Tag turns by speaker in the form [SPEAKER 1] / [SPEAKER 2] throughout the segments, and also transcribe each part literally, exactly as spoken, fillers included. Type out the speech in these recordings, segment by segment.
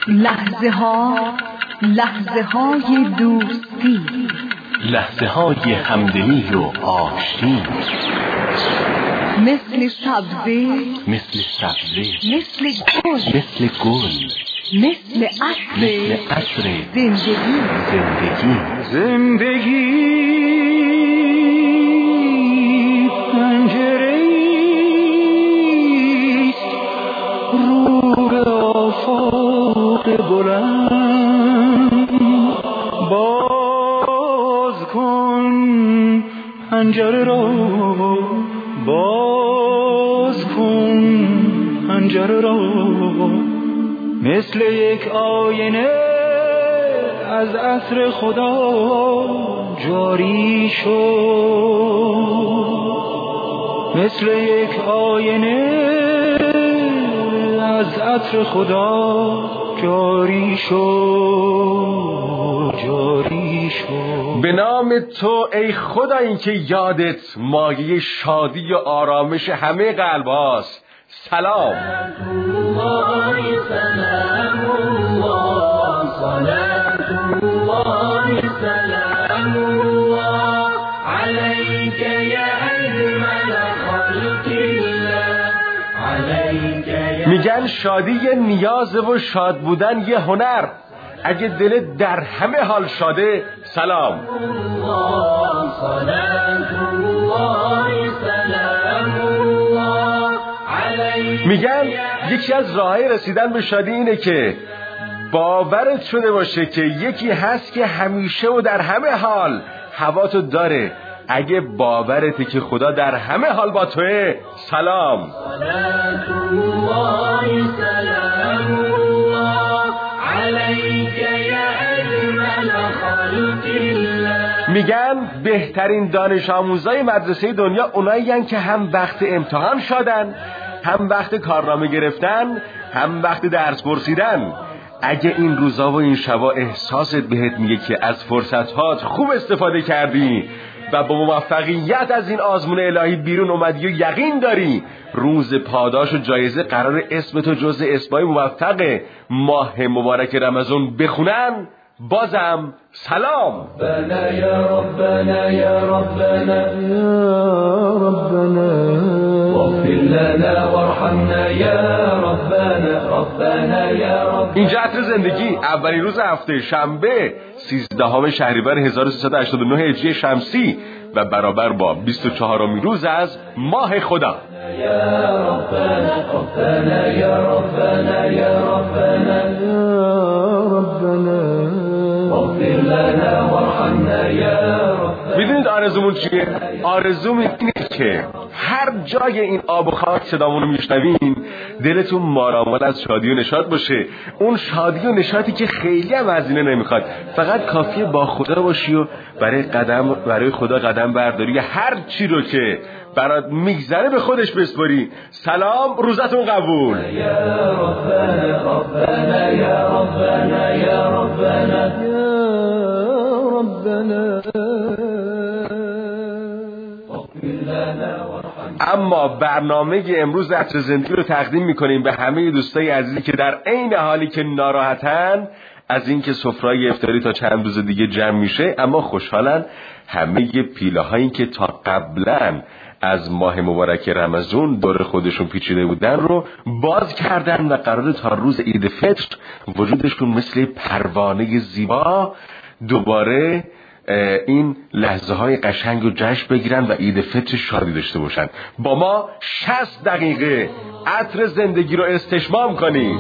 [SPEAKER 1] لحظه ها، لحظه های دوستی،
[SPEAKER 2] لحظه های همدلی و آشتی،
[SPEAKER 1] مثل سبزه،
[SPEAKER 2] مثل سبزه،
[SPEAKER 1] مثل گل،
[SPEAKER 2] مثل گل،
[SPEAKER 1] مثل عطر،
[SPEAKER 2] مثل عطر
[SPEAKER 1] زندگی.
[SPEAKER 2] زندگی
[SPEAKER 3] زندگی پنجره ایست رو به آفاق بلند، باز کن پنجره را، باز کن پنجره را، مثل یک آینه از عطر خدا جاری شد، مثل یک آینه از عطر خدا جاری شد، جاری شد.
[SPEAKER 2] به نام تو ای خدا این که یادت مایه شادی و آرامش همه قلب هاست. سلام. میگن شادی یه نیازه و شاد بودن یه هنر. اگه دلت در همه حال شاده، سلام. میگن یکی از راههای رسیدن به شادی اینه که باورت شده باشه که یکی هست که همیشه و در همه حال هواتو داره. اگه باورته که خدا در همه حال با توه، سلام. میگن بهترین دانش آموزای مدرسه دنیا اونایی هن که هم وقت امتحان شادن، هم وقت کارنامه گرفتن، هم وقت درس پرسیدن. اگه این روزا و این شبا احساست بهت میگه که از فرصتات خوب استفاده کردی و با موفقیت از این آزمون الهی بیرون اومدی و یقین داری روز پاداش و جایزه قرار اسمتو جزء اسمای موفق ماه مبارک رمضان بخونن، بازم سلام.
[SPEAKER 3] ربنا یا ربنا یا ربنا یا ربنا واغفر لنا وارحمنا یا ربنا ربنا یا ربنا.
[SPEAKER 2] اینجا عطر زندگی، اولین روز هفته، شنبه سیزدهم شهریور هزار و سیصد و هشتاد و نه هجری شمسی و برابر با بیست و چهارمین روز از ماه خدا.
[SPEAKER 3] یا ربنا ربنا یا ربنا یا ربنا یا ربنا واغفر لنا وارحمنا یا ربنا.
[SPEAKER 2] میدونید آرزومون چیه؟ آرزوم اینه که هر جای این آب و خاک صدامون رو میشنوین دلتون مارامال از شادی و نشاط باشه. اون شادی و نشاطی که خیلی هم هزینه نمیخواد، فقط کافیه با خدا باشی و برای قدم برای خدا قدم برداری یا هر چی رو که برات میگذره به خودش بسپاری. سلام، روزتون قبول.
[SPEAKER 3] یا ربنا ربنا یا ربنا یا ربنا یا ربنا.
[SPEAKER 2] اما برنامه امروز عطر زندگی رو تقدیم میکنیم به همه دوستای عزیزی که در عین حالی که ناراحتن از اینکه سفره‌های افطاری تا چند روز دیگه جمع میشه، اما خوشحالن همه پیله هایی که تا قبلا از ماه مبارک رمضان دور خودشون پیچیده بودن رو باز کردن و قراره تا روز عید فطر وجودشون مثل پروانه زیبا دوباره این لحظه های قشنگ و جشن بگیرن و عید فطر شادی داشته باشن. با ما شصت دقیقه عطر زندگی رو استشمام کنید.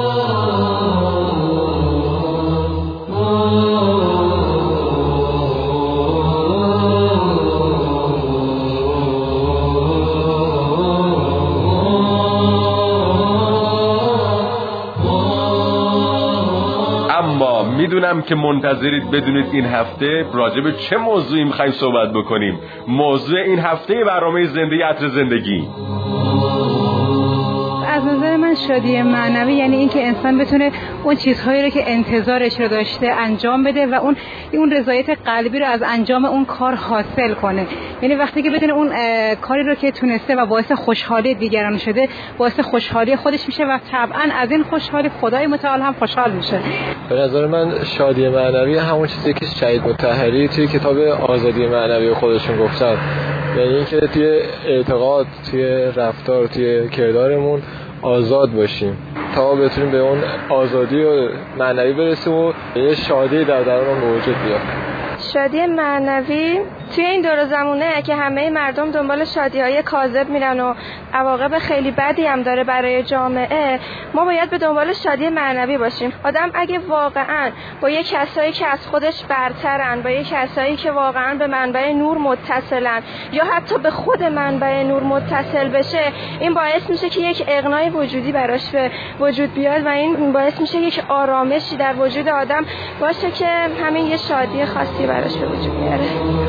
[SPEAKER 2] میدونم که منتظرید بدونید این هفته راجع به چه موضوعی میخوایم صحبت بکنیم. موضوع این هفته برنامه زنده عطر زندگی
[SPEAKER 4] از نظر من شادی معنوی یعنی اینکه انسان بتونه اون چیزهایی رو که انتظارش رو داشته انجام بده و اون اون رضایت قلبی رو از انجام اون کار حاصل کنه. یعنی وقتی که بدونه اون کاری رو که تونسته و باعث خوشحالی دیگران شده باعث خوشحالی خودش میشه و طبعا از این خوشحالی خدای متعال هم خوشحال میشه.
[SPEAKER 5] به نظر من شادی معنوی همون چیزی که شهید مطهری توی کتاب آزادی معنوی خودشون گفتن، یعنی اینکه توی اعتقاد، توی رفتار، توی کردارمون آزاد باشیم تا بتونیم به اون آزادی و معنوی برسیم و یه شادی در درون به وجود بیاد.
[SPEAKER 6] شادی معنوی توی این دور زمونه که همه مردم دنبال شادی‌های کاذب میرن و عواقب خیلی بدی هم داره برای جامعه، ما باید به دنبال شادی معنوی باشیم. آدم اگه واقعاً با یک کسایی که از خودش برترن، با یک کسایی که واقعاً به منبع نور متصلن یا حتی به خود منبع نور متصل بشه، این باعث میشه که یک اقناع وجودی براش به وجود بیاد و این باعث میشه یک آرامشی در وجود آدم باشه که همین یه شادی خاصی براش به وجود میاره.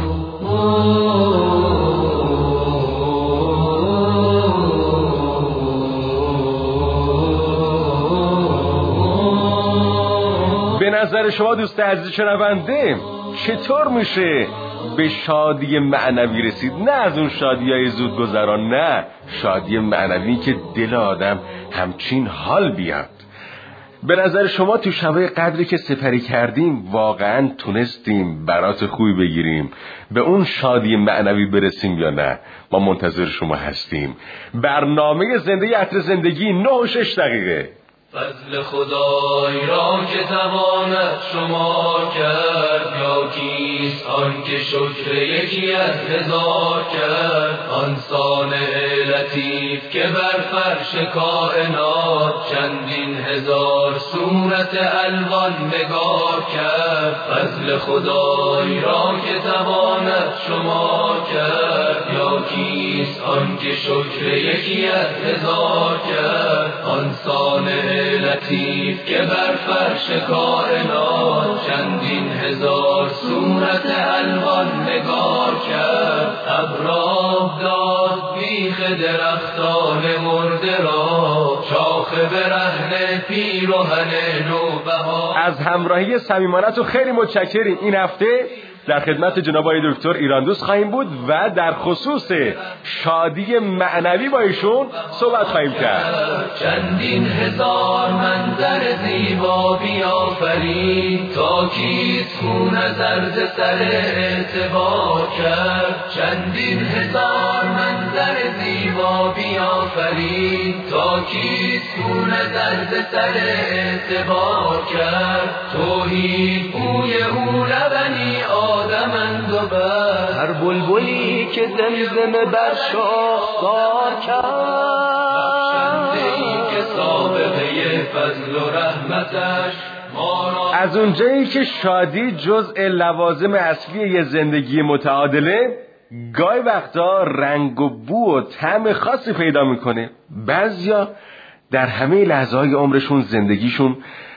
[SPEAKER 2] به نظر شما دوست عزیز شنونده چطور میشه به شادی معنوی رسید؟ نه از اون شادی های زودگذران، نه، شادی معنوی که دل آدم همچین حال بیاد. به نظر شما تو شبای قدری که سپری کردیم واقعا تونستیم برات خوبی بگیریم، به اون شادی معنوی برسیم یا نه؟ ما منتظر شما هستیم. برنامه زنده عطر زندگی نه و شش دقیقه.
[SPEAKER 3] فضل خدای را که تواند شما کرد، یا کیست آن که شکر یکی از هزار کرد؟ آن صانع لطیف که بر فرش کائنات چندین هزار صورت الوان نگار کرد. فضل خدای را که تواند شما کرد، یا کیست آن که شکر یکی از هزار کرد؟ آن صانع لطیف که بر فرش کائنات چندین هزار صورت الوان نگار کرد. ابراه داد بیخ درختان مرده را، شاخه برهنه پیرهن نوبهار.
[SPEAKER 2] از همراهی صمیمانه‌تون خیلی متشکریم. این هفته در خدمت جناب آقای دکتر ایراندوست خواهیم بود و در خصوص شادی معنوی با ایشون صحبت خواهیم کرد.
[SPEAKER 3] چندین هزار منظر زیبا بیافرید، تا کیست خون زرد سر اعتبار کرد. چندین هزار منظر زیبا بیافرید، تا کیست خون زرد سر اعتبار کرد. توحید بوی او لبنی آدمند و بر هر بلبلی که زمزمه بر شاخسار کرد. بخشنده که سابقه فضل و رحمتش
[SPEAKER 2] از اونجایی که شادی جزء لوازم اصلی یه زندگی متعادله، گاهی وقتا رنگ و بو و طعم خاصی پیدا میکنه. بعضیا در همه لحظه‌های عمرشون زندگیشون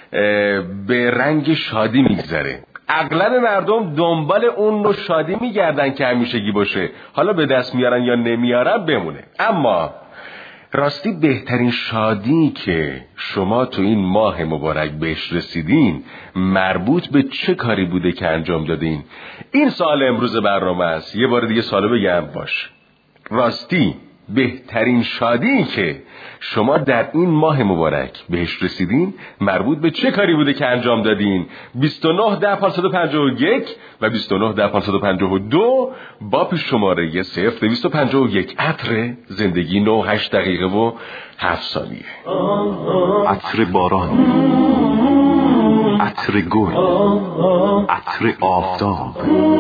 [SPEAKER 2] به رنگ شادی میگذره. اغلب مردم دنبال اون نوع شادی میگردن که همیشگی باشه، حالا به دست میارن یا نمیارن بمونه. اما راستی بهترین شادی که شما تو این ماه مبارک بهش رسیدین مربوط به چه کاری بوده که انجام دادین؟ این سوال امروز برنامه است. یه بار دیگه سوالو بگم باش. راستی بهترین شادی که شما در این ماه مبارک بهش رسیدین مربوط به چه کاری بوده که انجام دادین؟ بیست و نه ده پانصد و پنجاه و یک و بیست و نه ده پانصد و پنجاه و دو با پیش شماره صفر دویست و پنجاه و یک. عطر زندگی نه و هشت دقیقه و هفت ثانیه.
[SPEAKER 7] عطر باران، عطر گل، عطر آفتاب،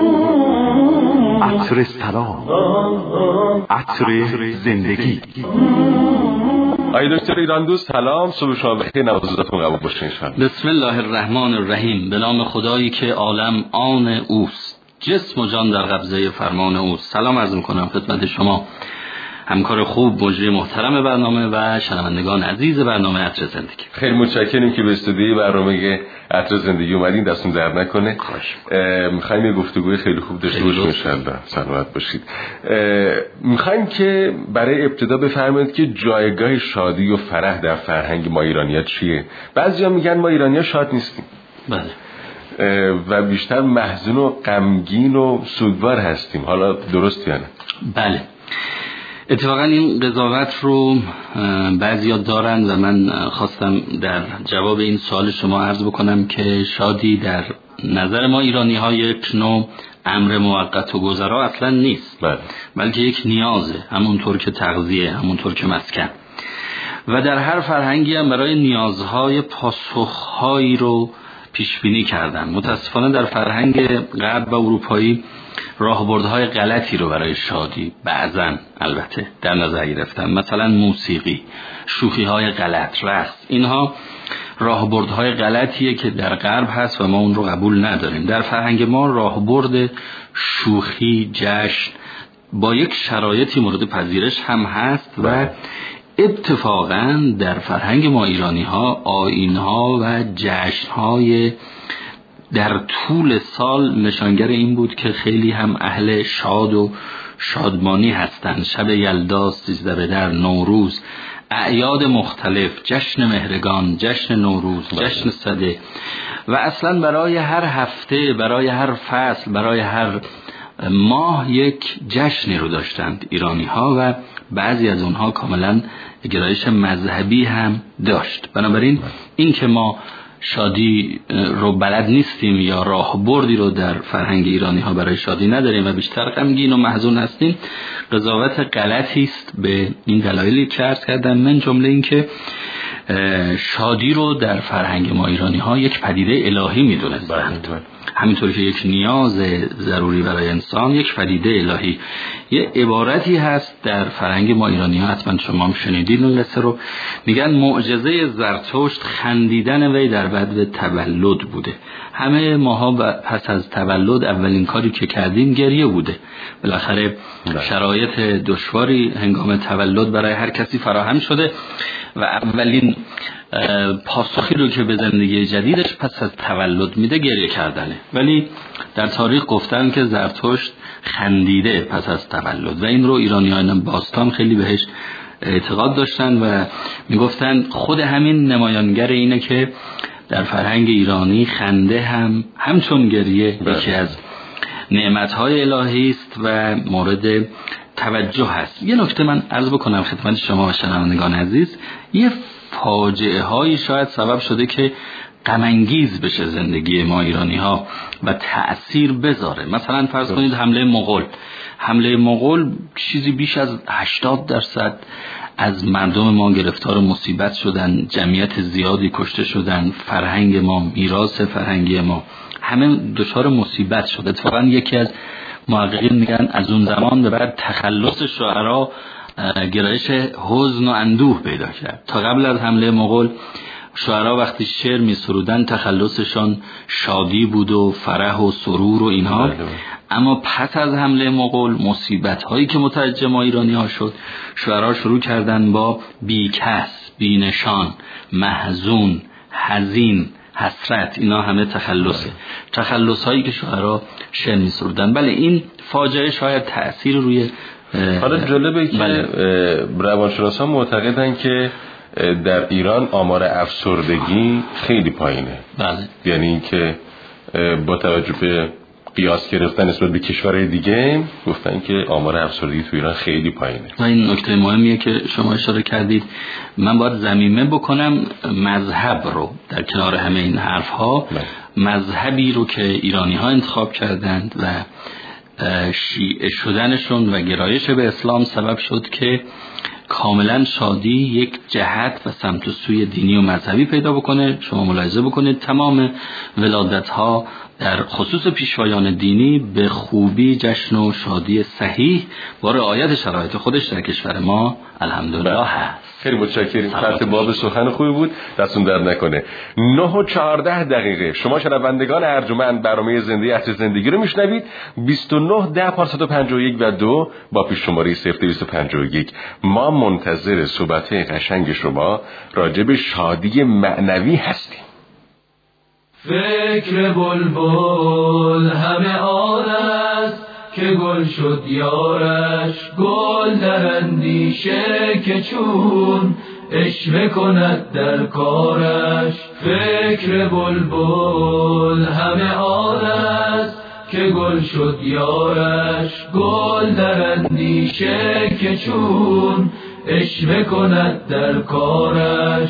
[SPEAKER 7] عطر سلام، عطر زندگی.
[SPEAKER 2] آقای دکتر ایراندوست سلام، صبح شما بخیر، نوازتون قبول باشه انشاءالله.
[SPEAKER 8] بسم الله الرحمن الرحیم. به نام خدایی که عالم آن اوست، جسم و جان در قبضه فرمان اوست. سلام عرض میکنم خدمت شما همکار خوب، مجری محترم برنامه و شنوندگان عزیز برنامه عطر زندگی.
[SPEAKER 2] خیلی متشکریم که به استودیوی برنامه عطر زندگی اومدین، دستون درد نکنه. میخوایم یه گفتگوی خیلی خوب داشته باشیم ان شاءالله. سلامت باشید. میخوایم که برای ابتدا بفرمایید که جایگاه شادی و فرح در فرهنگ ما ایرانی‌ها چیه؟ بعضیا میگن ما ایرانی‌ها شاد نیستیم.
[SPEAKER 8] بله.
[SPEAKER 2] و بیشتر محزون و غمگین و سوگوار هستیم. حالا درست یا نه؟
[SPEAKER 8] بله. اتفاقا این قضاوت رو بعضیا دارن و من خواستم در جواب این سوال شما عرض بکنم که شادی در نظر ما ایرانی ها یک نوع امر موقت و گذرا اصلا نیست.
[SPEAKER 2] بله.
[SPEAKER 8] بلکه یک نیازه، همونطور که تغذیه، همونطور که مسکن. و در هر فرهنگی هم برای نیازهای پاسخهایی رو پیش بینی کردن. متاسفانه در فرهنگ غرب و اروپایی راهبردهای غلطی رو برای شادی بعضن البته در نظر گرفتن، مثلا موسیقی، شوخی‌های غلط، رقص. اینها راهبردهای غلطیه که در غرب هست و ما اون رو قبول نداریم. در فرهنگ ما راهبرد شوخی، جشن با یک شرایطی مورد پذیرش هم هست و اتفاقا در فرهنگ ما ایرانی ها آیین ها و جشن های در طول سال نشانگر این بود که خیلی هم اهل شاد و شادمانی هستند. شب یلدا، سیزده بدر، نوروز، اعیاد مختلف، جشن مهرگان، جشن نوروز، جشن سده و اصلا برای هر هفته، برای هر فصل، برای هر ماه یک جشنی رو داشتند ایرانی ها و بعضی از اونها کاملا گرایش مذهبی هم داشت. بنابراین این که ما شادی رو بلد نیستیم یا راهبردی رو در فرهنگ ایرانی ها برای شادی نداریم و بیشتر غمگین و محزون هستیم، قضاوت غلطی است به این دلایلی که عرض کردم، من جمله این که شادی رو در فرهنگ ما ایرانی ها یک پدیده الهی میدونستند، همینطور که یک نیاز ضروری برای انسان یک پدیده الهی. یه عبارتی هست در فرهنگ ما ایرانی ها، حتما شما هم شنیدید اون قصه رو، میگن معجزه زرتشت خندیدن وی در بدو تولد بوده. همه ماها پس از تولد اولین کاری که کردیم گریه بوده. بالاخره شرایط دشواری هنگام تولد برای هر کسی فراهم شده و اولین پاسخی رو که به زندگی جدیدش پس از تولد میده گریه کردنه. ولی در تاریخ گفتن که زرتشت خندیده پس از تولد و این رو ایرانیان باستان خیلی بهش اعتقاد داشتن و میگفتن خود همین نمایانگر اینه که در فرهنگ ایرانی خنده هم همچون گریه یکی از نعمت‌های الهی است و مورد توجه هست. یه نکته من عرض بکنم خدمت شما و شنوندگان عزیز، یه فاجعه هایی شاید سبب شده که غم انگیز بشه زندگی ما ایرانی ها و تأثیر بذاره. مثلا فرض کنید حمله مغول. حمله مغول چیزی بیش از هشتاد درصد از مردم ما گرفتار مصیبت شدن، جمعیت زیادی کشته شدن، فرهنگ ما، میراث فرهنگی ما همه دچار مصیبت شد. اتفاقا یکی از محققین میگن از اون زمان به بعد تخلص شاعرها گرایش حزن و اندوه پیدا کرد. تا قبل از حمله مغول شاعرها وقتی شعر می سرودن تخلصشان شادی بود و فرح و سرور و اینها، اما پس از حمله مغول مصیبت هایی که متوجه ما ایرانی ها شد، شاعرها شروع کردن با بیکس، بینشان، محزون، حزین، حسرت، اینا همه تخلصه. تخلص هایی که شاعرها شعر می سرودن. بله این فاجعه شاید تأثیر روی
[SPEAKER 2] حالا جالبه که روانشناسان معتقدن که در ایران آمار افسردگی خیلی پایینه.
[SPEAKER 8] بله.
[SPEAKER 2] یعنی این که با توجه به قیاس گرفتن نسبت به کشورهای دیگه گفتن که آمار افسردگی تو ایران خیلی پایینه.
[SPEAKER 8] و این نکته مهمیه که شما اشاره کردید. من باید ضمیمه بکنم مذهب رو در کنار همه این حرف ها، مذهبی رو که ایرانی ها انتخاب کردند و شیعه شدنشون و گرایش به اسلام سبب شد که کاملا شادی یک جهت و سمت و سوی دینی و مذهبی پیدا بکنه. شما ملاحظه بکنید تمام ولادت ها در خصوص پیشوایان دینی به خوبی جشن و شادی صحیح با رعایت شرایط خودش در کشور ما الحمدلله هست.
[SPEAKER 2] خیلی متشکریم. فتح باب سخن خوبی بود، دستون درد نکنه. نه و چهارده دقیقه شما شنوندگان ارجمند برنامه زنده عطر زندگی رو میشنوید. بیست و نه ده پانصد و پنجاه و یک و دو با پیش شماره صفر دویست و پنجاه و یک. ما منتظر صحبت قشنگ شما راجع به شادی معنوی هستیم.
[SPEAKER 3] فکر بلبل همه آن است که گل شد یارش، گل در اندیشه که چون اشوه کند در کارش. فکر بلبل همه آن است که گل شد یارش، گل در اندیشه که چون اشوه کند در کارش.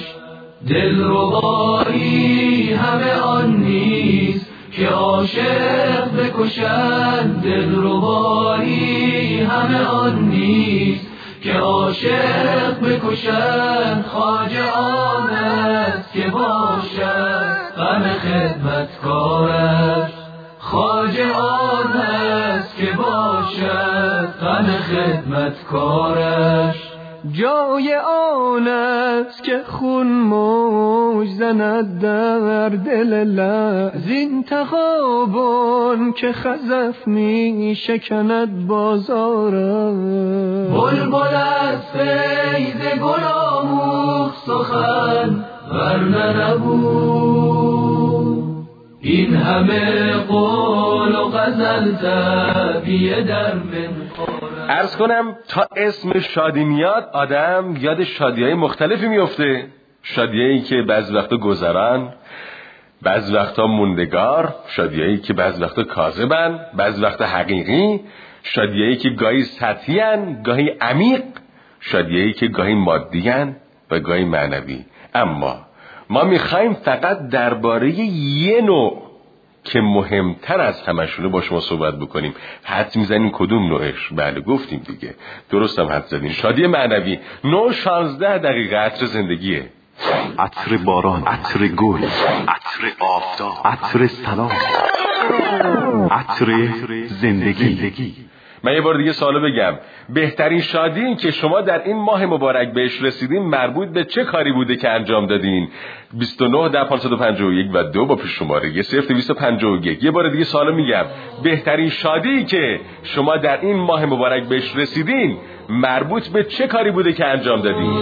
[SPEAKER 3] دلربایی همه آن نیست که عاشق بکشند، دلربایی همه آن نیست که عاشق بکشند. خواجه آن است که باشد غم خدمتکارش، خواجه آن است که باشد غم خدمتکارش.
[SPEAKER 9] جای آن است که خون موج زند در دل لعزین تغابن که خزف می شکند بازارم.
[SPEAKER 3] بلبل از فیض گل آموخت سخن ورنه نبود این همه قول و غزل تعبیه در من.
[SPEAKER 2] عرض کنم تا اسم شادی میاد آدم یاد شادی‌های مختلفی میفته. شادی‌هایی که بعض وقتا گذران، بعض وقتا موندگار، شادی‌هایی که بعض وقتا کاذبن، بعض وقتا حقیقی، شادی‌هایی که گاهی سطحی‌ان، گاهی عمیق، شادی‌هایی که گاهی مادی‌ان و گاهی معنوی. اما ما میخوایم فقط درباره یه نوع که مهمتر از همشونه با شما صحبت بکنیم. حد میزنیم کدوم نوعش؟ بله گفتیم دیگه، درست هم حد زدیم. شادی معنوی. نه شانزده دقیقه عطر زندگیه.
[SPEAKER 7] عطر باران، عطر گل، عطر آفتاب، عطر سلام، عطر زندگی.
[SPEAKER 2] من یه بار دیگه سوالو بگم. بهترین شادی این که شما در این ماه مبارک بهش رسیدین مربوط به چه کاری بوده که انجام دادین؟ بیست و نه ده پانصد و پنجاه و یک و دو با پیش شماره صفر دویست و پنجاه و یک. یه بار دیگه سوالو میگم. بهترین شادی که شما در این ماه مبارک بهش رسیدین مربوط به چه کاری بوده که انجام دادین؟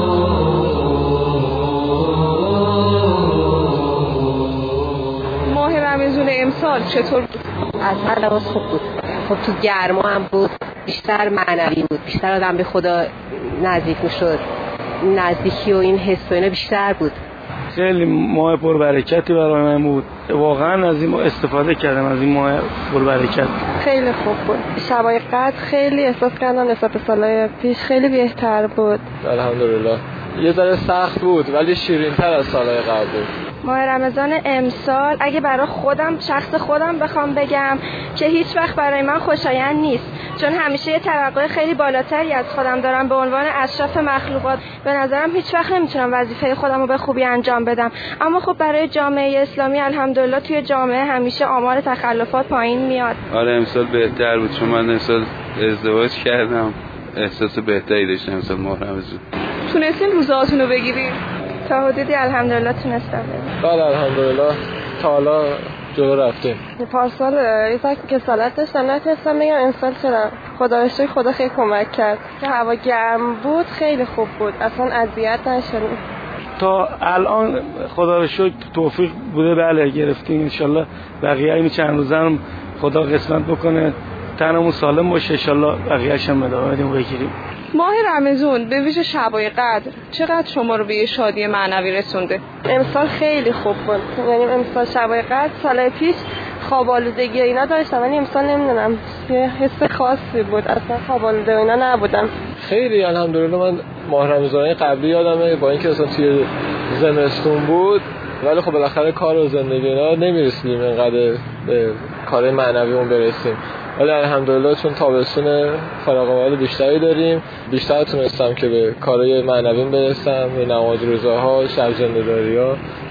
[SPEAKER 6] ماه رمضان امسال چطور بود؟
[SPEAKER 10] اصلا لباس خوب بود. خب تو گرما هم بود، بیشتر معنوی بود، بیشتر آدم به خدا نزدیک میشد، نزدیکی و این حس و اینا بیشتر بود.
[SPEAKER 9] خیلی ماه پربرکتی برای من بود. واقعا از این استفاده کردم، از این ماه پربرکت.
[SPEAKER 6] خیلی خوب بود. شبای قدر خیلی احساس کردم نسبت به سالهای پیش خیلی بهتر بود.
[SPEAKER 5] الحمدلله. یه ذره سخت بود ولی شیرین‌تر از سالهای قبل بود.
[SPEAKER 6] ماه رمضان امسال اگه برای خودم، شخص خودم بخوام بگم که هیچ وقت برای من خوشایند نیست، چون همیشه یه توقع خیلی بالاتری از خودم دارم به عنوان اشرف مخلوقات. به نظرم هیچ وقت نمیتونم وظیفه خودم رو به خوبی انجام بدم. اما خب برای جامعه اسلامی الحمدلله توی جامعه همیشه آمار تخلفات پایین میاد.
[SPEAKER 11] آره امسال بهتر بود چون من امسال ازدواج کردم، احساس بهتری داشتم امسال ماه رمضان.
[SPEAKER 6] تونستین روزهاتون رو بگیرید؟ تا حدودی الحمدلله تونستم.
[SPEAKER 5] بله الحمدلله تا حالا جلو رفتیم.
[SPEAKER 6] پارسال یه سال که سالت داشتم نتونستم بگم امسال چرا. خدا رو شکر خدا خیلی کمک کرد که هوا گرم بود، خیلی خوب بود، اصلا اذیت نشدیم.
[SPEAKER 9] تا الان خدا رو شکر توفیق بوده، بله گرفتیم. انشالله بقیه این چند روزه هم خدا قسمت بکنه تنمون سالم باشه، انشالله بقیه‌اش هم ادامه بدیم بگیریم.
[SPEAKER 6] ماه رمضان به ویژه شبای قدر چقدر شما رو به یه شادی معنوی رسونده؟ امسال خیلی خوب بود. یعنی امسال شبای قدر، سال پیش خواب آلودگی اینا داشتم ولی امسال نمیدونم یه حس خاصی بود، اصلا خواب آلوده اینا نبودم.
[SPEAKER 5] خیلی الحمدلله. من ماه رمضان قبلی یادمه با اینکه اصلا توی زمستون بود ولی خب بالاخره کار و زندگی اینا نمیرسیدیم اینقدر به کار معنویمون برسیم، ولی الحمدلله چون تابستون فراغ وقت بیشتری داریم بیشتر تونستم که به کارهای معنویم برسم، به نماز روزاها، شب زنده‌داری‌ها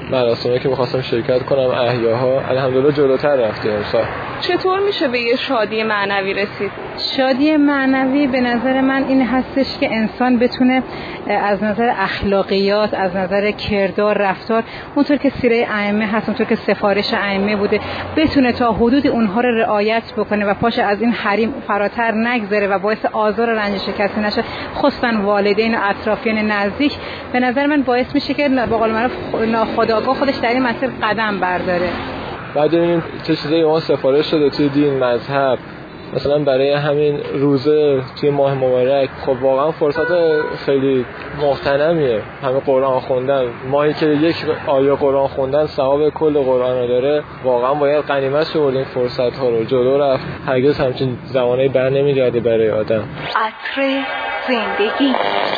[SPEAKER 5] مراسمی که می‌خواستم شرکت کنم احیاها الحمدلله جلوتر رفتیم امسال.
[SPEAKER 12] چطور میشه به یه شادی معنوی رسید؟
[SPEAKER 4] شادی معنوی به نظر من این هستش که انسان بتونه از نظر اخلاقیات، از نظر کردار، رفتار، اونطور که سیره ائمه هست، اونطور که سفارش ائمه بوده، بتونه تا حدود اونها رو رعایت بکنه و پاش از این حریم فراتر نگذره و باعث آزار و رنج کسی نشه، خصوصا والدین و اطرافیان نزدیک. به نظر من باعث میشه که به قول معروف ناخودآگاه خودش در این مسیر قدم برداره.
[SPEAKER 5] بعد ببینیم چه چیزایی ما سفارش شده توی دین، مذهب، مثلا برای همین روزه توی ماه مبارک. خب واقعا فرصت خیلی مغتنمیه، همه قرآن خوندن، ماهی که یک آیه قرآن خوندن ثواب کل قرآن رو داره. واقعا باید غنیمت ببرید این فرصت ها رو، جلو رفت. هرگز همچین زمانه‌ای بر نمیگرده برای آدم.
[SPEAKER 1] عطر زندگی،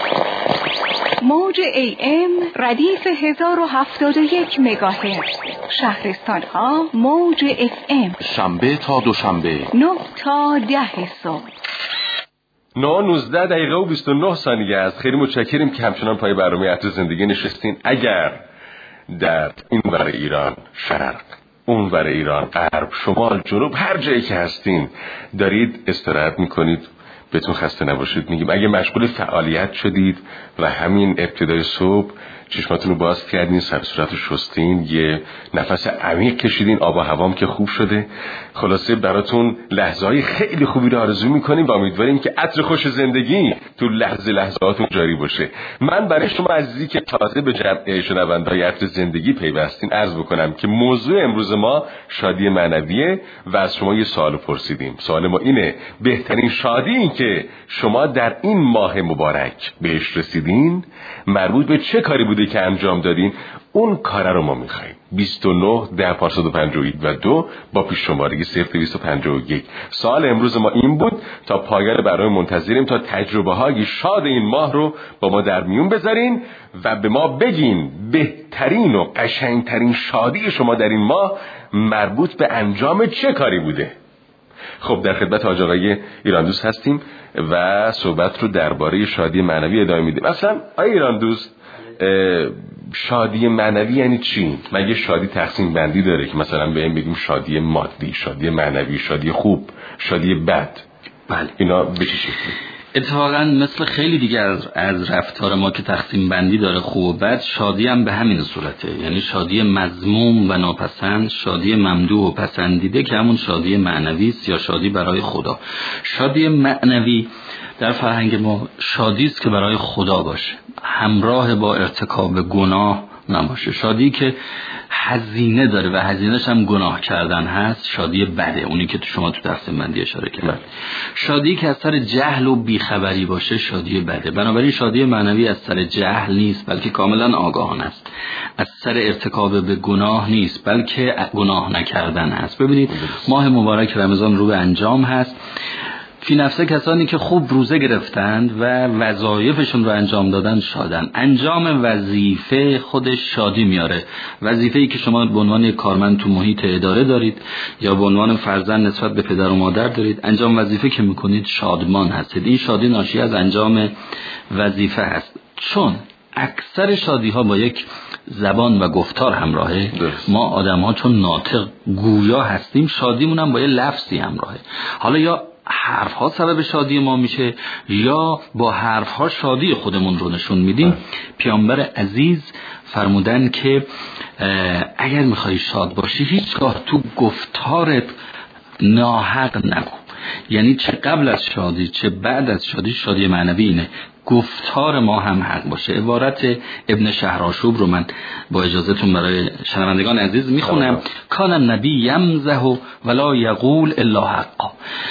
[SPEAKER 1] موج ای ام ردیف هزار و هفتاد و یک مگاهرتز، شهرستان ها موج اف ام،
[SPEAKER 7] شنبه تا دوشنبه
[SPEAKER 1] نه تا ده صبح.
[SPEAKER 2] نه نوزده دقیقه و بیست و نه ثانیه است. خیلی متشکریم که همچنان پای برنامه عطر زندگی نشستین. اگر در این ور ایران شرق، اون ور ایران غرب، شمال، جنوب، هر جایی که هستین دارید استراحت میکنید، بهتون خسته نباشید میگیم. اگه مشغول فعالیت شدید و همین ابتدای صبح چشماتون رو باز کردین، سر صورت رو شستین، یه نفس عمیق کشیدین، آب و هوام که خوب شده، خلاصه براتون لحظه‌های خیلی خوبی رو آرزو می‌کنیم و امیدواریم که عطر خوش زندگی تو لحظه لحظاتون جاری باشه. من برای شما عزیزی که تازه به جمع شنونده‌های عطر زندگی پیوستین عرض بکنم که موضوع امروز ما شادی معنویه و از شما یه سوال پرسیدیم. سوال ما اینه: بهترین شادی این که شما در این ماه مبارک بهش رسیدین مربوط به چه کاری بوده که انجام دادین؟ اون کار رو ما میخواییم. بیست و نه ده پانصد و پنجاه و دو با پیش شمارگی صفر دویست و پنجاه و یک. سوال امروز ما این بود. تا پایان برنامه منتظریم تا تجربه های شاد این ماه رو با ما در میون بذارین و به ما بگین بهترین و قشنگترین شادی شما در این ماه مربوط به انجام چه کاری بوده. خب در خدمت حاج آقای ایراندوست هستیم و صحبت رو درباره شادی معنوی ادامه میدیم. اصلا آقای ایراندوست، شادی معنوی یعنی چی؟ مگه شادی تقسیم بندی داره که مثلا به این بگیم شادی مادی، شادی معنوی، شادی خوب، شادی بد؟
[SPEAKER 8] بله.
[SPEAKER 2] اینا به چه شکلی؟
[SPEAKER 8] اتفاقا مثل خیلی دیگه از, از رفتار ما که تقسیم بندی داره خوب و بد، شادی هم به همین صورته. یعنی شادی مذموم و ناپسند، شادی ممدوح و پسندیده که همون شادی معنوی است یا شادی برای خدا. شادی معنوی در فرهنگ ما شادی است که برای خدا باشه، همراه با ارتکاب گناه نباشه. شادی که هزینه داره و هزینه‌ش هم گناه کردن هست، شادی بده، اونی که تو شما تو تقسیم بندی اشاره کردید. شادی که از سر جهل و بیخبری باشه شادی بده. بنابراین شادی معنوی از سر جهل نیست بلکه کاملا آگاهانه است، از سر ارتکاب به گناه نیست بلکه گناه نکردن هست. ببینید ماه مبارک رمضان رو به انجام هست. فی نفسه کسانی که خوب روزه گرفتند و وظایفشون رو انجام دادن شادن. انجام وظیفه خودش شادی میاره. وظیفه‌ای که شما به عنوان کارمند تو محیط اداره دارید یا به عنوان فرزند نسبت به پدر و مادر دارید، انجام وظیفه که میکنید شادمان هستید. این شادی ناشی از انجام وظیفه هست. چون اکثر شادی ها با یک زبان و گفتار همراهه. درست. ما آدم ها چون ناطق گویا هستیم، شادیمون هم با یه لفظی همراهه. حالا یا حرف ها سبب شادی ما میشه یا با حرف ها شادی خودمون رو نشون میدیم. پیامبر عزیز فرمودن که اگر میخوای شاد باشی هیچگاه تو گفتارت ناحق نگو. یعنی چه قبل از شادی چه بعد از شادی، شادی معنوی اینه گفتار ما هم حق باشه. عبارت ابن شهرآشوب رو من با اجازهتون برای شنوندگان عزیز میخونم. کان النبی یمزح ولا یقول الا حقا.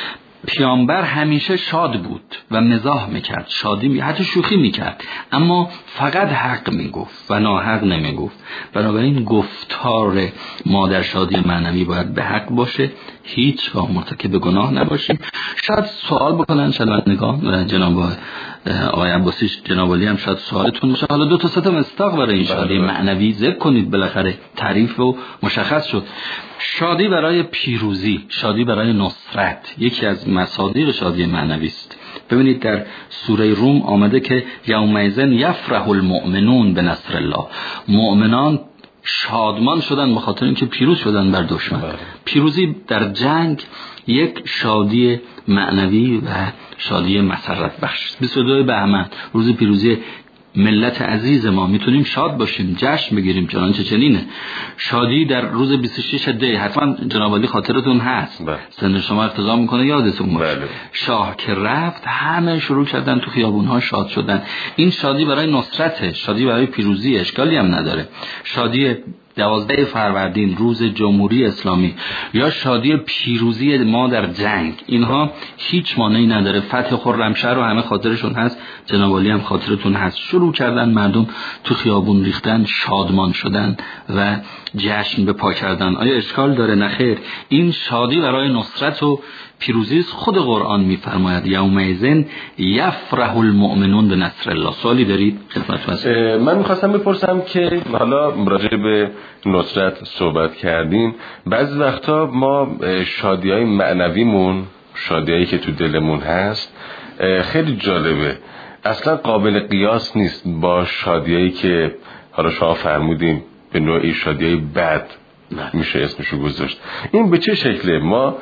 [SPEAKER 8] پیامبر همیشه شاد بود و مزاح میکرد، شادی می... حتی شوخی میکرد، اما فقط حق میگفت و ناحق نمیگفت. بنابراین گفتار ما در شادی معنوی باید به حق باشه، هیچ گاه مرتکب گناه نباشیم. شاید سوال بکنن شنوندگان و جناب آقای عباسی جناب علی هم شاید سوالتون باشه، حالا دو تا سه تا مصداق برای این شادی معنوی ذکر کنید. بالاخره تعریف و مشخص شد. شادی برای پیروزی، شادی برای نصرت یکی از مصادیق شادی معنوی است. ببینید در سوره روم آمده که یومئذ یفرح المؤمنون بنصر الله. مؤمنان شادمان شدن به خاطر اینکه پیروز شدن بر دشمن. پیروزی در جنگ یک شادی معنوی و شادی مسرت بخش. بیست و دو بهمن روز پیروزی ملت عزیز ما، میتونیم شاد باشیم، جشن بگیریم، چنانچه چنینه. شادی در روز بیست و شش دی حتما جناب عالی خاطرتون هست، سن شما اقتضا میکنه یادتون باشه. بله. شاه که رفت همه شروع کردن تو خیابونها شاد شدن. این شادی برای نصرته، شادی برای پیروزی، اشکالی هم نداره. شادی دوازده فروردین روز جمهوری اسلامی یا شادی پیروزی ما در جنگ، اینها هیچ مانعی نداره. فتح خرمشهر رو همه خاطرشون هست، جناب عالی هم خاطرتون هست. شروع کردن مردم تو خیابون ریختن، شادمان شدن و جشن به پا کردن. آیا اشکال داره؟ نخیر. این شادی برای نصرت و پیروزی خود قرآن میفرماید یومئذ یفرح المؤمنون به نصر الله. سوالی دارید خدمت هست؟
[SPEAKER 2] من میخواستم بپرسم که حالا راجع به نصرت صحبت کردیم، بعضی وقتا ما شادی‌های معنویمون، شادی‌هایی که تو دلمون هست، خیلی جالبه، اصلا قابل قیاس نیست با شادی‌هایی که حالا شما فرمودین به نوعی شادی‌های بد میشه اسمشو گذاشت. این به چه شکله؟ ما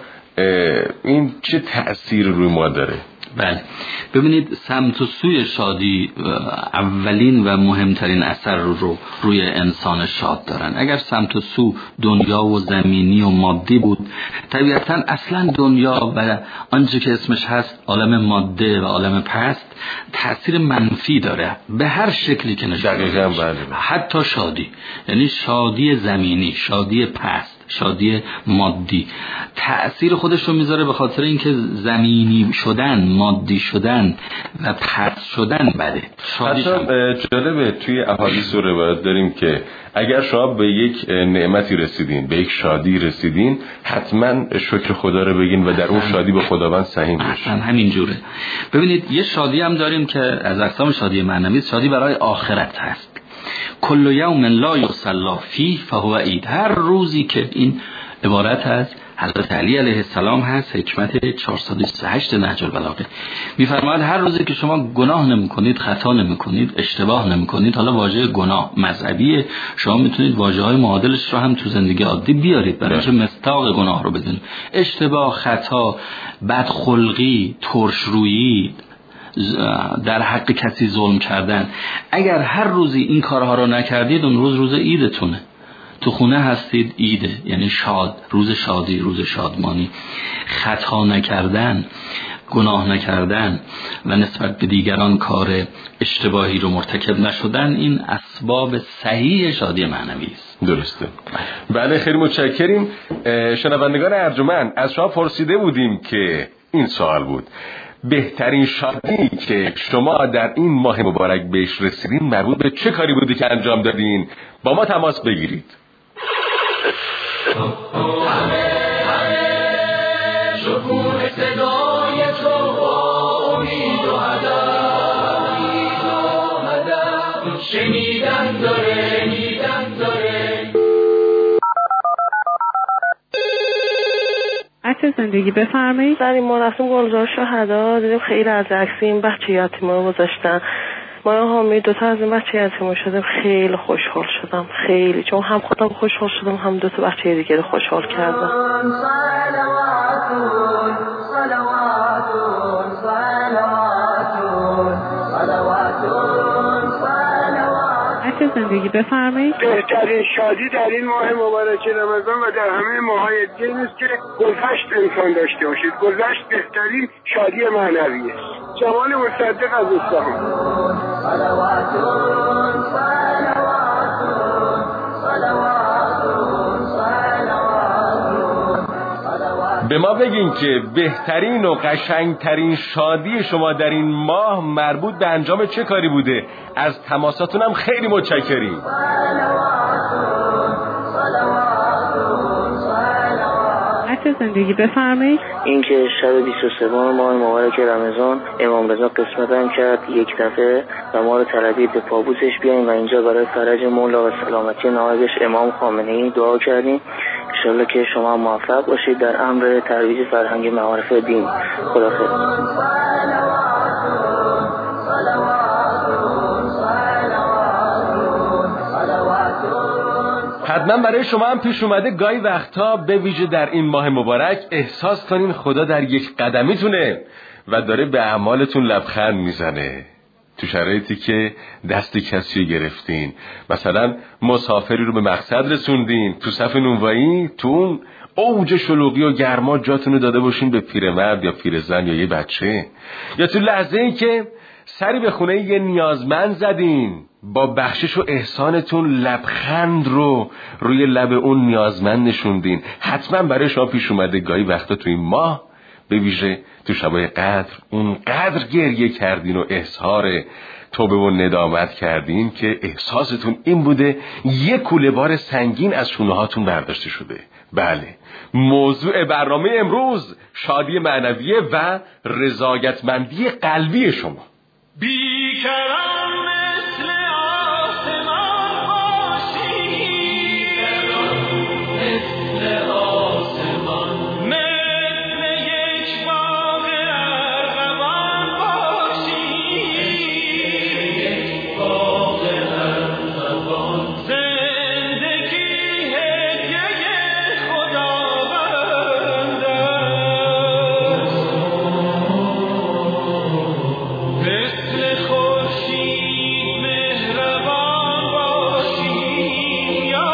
[SPEAKER 2] این چه تأثیر روی ما داره؟
[SPEAKER 8] بله، ببینید سمت و سوی شادی اولین و مهمترین اثر رو, رو روی انسان شاد دارن. اگر سمت و سو دنیا و زمینی و مادی بود، طبیعتا اصلا دنیا و آنچه که اسمش هست عالم ماده و عالم پست تأثیر منفی داره به هر شکلی که نشون
[SPEAKER 2] دقیقاً. بله.
[SPEAKER 8] حتی شادی، یعنی شادی زمینی، شادی پست، شادی مادی تأثیر خودش رو میذاره، به خاطر اینکه زمینی شدن، مادی شدن و پست شدن بده.
[SPEAKER 2] حتی جالبه توی احادیث و روایات داریم که اگر شما به یک نعمتی رسیدین، به یک شادی رسیدین، حتما شکر خدا رو بگین و در اون شادی به خداوند سهیم بشین.
[SPEAKER 8] همین جوره. ببینید یه شادی هم داریم که از اقسام شادی معنوی، شادی برای آخرت هست. کل یوم لا یصلی فیه فهو عید. هر روزی که این عبارت از حضرت علی علیه السلام هست، حکمت چهارصد و بیست و هشت نهج البلاغه، میفرماید هر روزی که شما گناه نمی‌کنید، خطا نمی‌کنید، اشتباه نمی‌کنید، حالا واژه گناه مذهبیه، شما میتونید واژه‌های معادلش رو هم تو زندگی عادی بیارید برای اینکه مصداق گناه رو بدونید. اشتباه، خطا، بدخلقی، ترشرویی، در حق کسی ظلم کردن، اگر هر روزی این کارها رو نکردید، اون روز روز عیدتونه. تو خونه هستید، عیده، یعنی شاد، روز شادی، روز شادمانی. خطا نکردن، گناه نکردن و نسبت به دیگران کار اشتباهی رو مرتکب نشدن، این اسباب صحیح شادی معنوی است.
[SPEAKER 2] درسته. بله، خیلی متشکریم. شنوندگان ارجمند، از شما پرسیده بودیم که این سوال بود: بهترین شادی که شما در این ماه مبارک بهش رسیدین مربوط به چه کاری بودی که انجام دادین؟ با ما تماس بگیرید.
[SPEAKER 3] شکوه صدای تو با امید و هدف شنیدن داره، شنیدن داره.
[SPEAKER 13] عکس زندگی بفرمایید.
[SPEAKER 14] در این ما رفتیم گلزار شهدا، دیدیم خیلی از عکس این بچه یتیما رو گذاشتن. ما حامی دوتا از این بچه یتیما شدیم، خیلی خوشحال شدم، خیلی، چون هم خودم خوشحال شدم هم دوتا بچه دیگه رو خوشحال کردم. صلواتون صلواتون صلواتون صلواتون صلواتون.
[SPEAKER 13] عکس زندگی بفرمایید.
[SPEAKER 15] بهترین شادی در این ماه مبارک رمضان و در همه ماهای دیگه نیست که گذشت انسان داشته باشید. گذشت بهترین شادی معنوی است. جمال مصدق از اصفهان.
[SPEAKER 3] صلواتون صلواتون صلواتون صلواتون.
[SPEAKER 2] به ما بگین که بهترین و قشنگترین شادی شما در این ماه مربوط به انجام چه کاری بوده؟ از تماساتون هم خیلی متشکریم.
[SPEAKER 13] عکس زندگی بفرمایید.
[SPEAKER 14] این که شب بیست و سه ماه مبارک رمضان امام رضا قسمتم کرد یک دفعه و ما رو طلبید به پابوسش بیاییم و اینجا برای فرج مولا و سلامتی نایبش امام خامنه‌ای دعا کردیم. انشالله که شما موفق باشید در امر ترویج فرهنگ معارف دین. خدا خیر.
[SPEAKER 2] حتما برای شما هم پیش اومده گاهی وقتا به ویژه در این ماه مبارک احساس کنین خدا در یک قدمیتونه و داره به اعمالتون لبخند میزنه. تو شرایطی که دست کسی گرفتین، مثلا مسافری رو به مقصد رسوندین، تو صف نونوایی، تو اون اوج شلوغی و گرما جاتون رو داده باشین به پیرمرد یا پیرزن یا یه بچه، یا تو لحظه ای که سری به خونه یه نیازمند زدین، با بخشش و احسانتون لبخند رو روی لب اون نیازمند نشوندین. حتما برای شما پیش اومده گاهی وقتا تو این ماه به ویژه تو شبای قدر اون قدر گریه کردین و اظهار توبه و ندامت کردین که احساستون این بوده یک کوله بار سنگین از شونه هاتون برداشته شده. بله، موضوع برنامه امروز شادی معنویه و رضایتمندی قلبی شما.
[SPEAKER 3] بیکران مثل آسمان باشی، مثل آسمان، مثل یک باغ ارغوان باشی، یک باغ ارغوان، زندگی هدیه خداوند است. مثل خورشید مهربان باشی، یا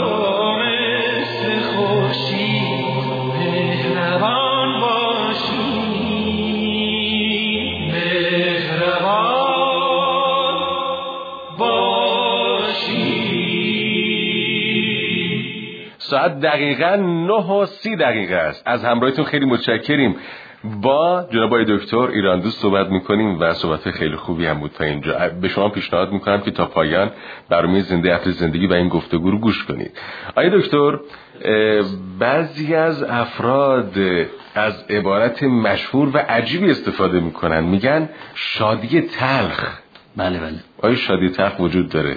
[SPEAKER 3] مثل خورشید مهربان باشی، مهربان باشی.
[SPEAKER 2] ساعت دقیقاً نه و سی دقیقه است. از همراهیتون خیلی متشکریم. با جناب آقای دکتر ایراندوست صحبت میکنیم و صحبت خیلی خوبی هم بود تا اینجا. به شما پیشنهاد میکنم که تا پایان برنامه زنده عطر زندگی و این گفتگو رو گوش کنید. آقای دکتر، بعضی از افراد از عبارت مشهور و عجیبی استفاده میکنن، میگن شادی تلخ.
[SPEAKER 8] بله بله.
[SPEAKER 2] آیا شادی تلخ وجود داره؟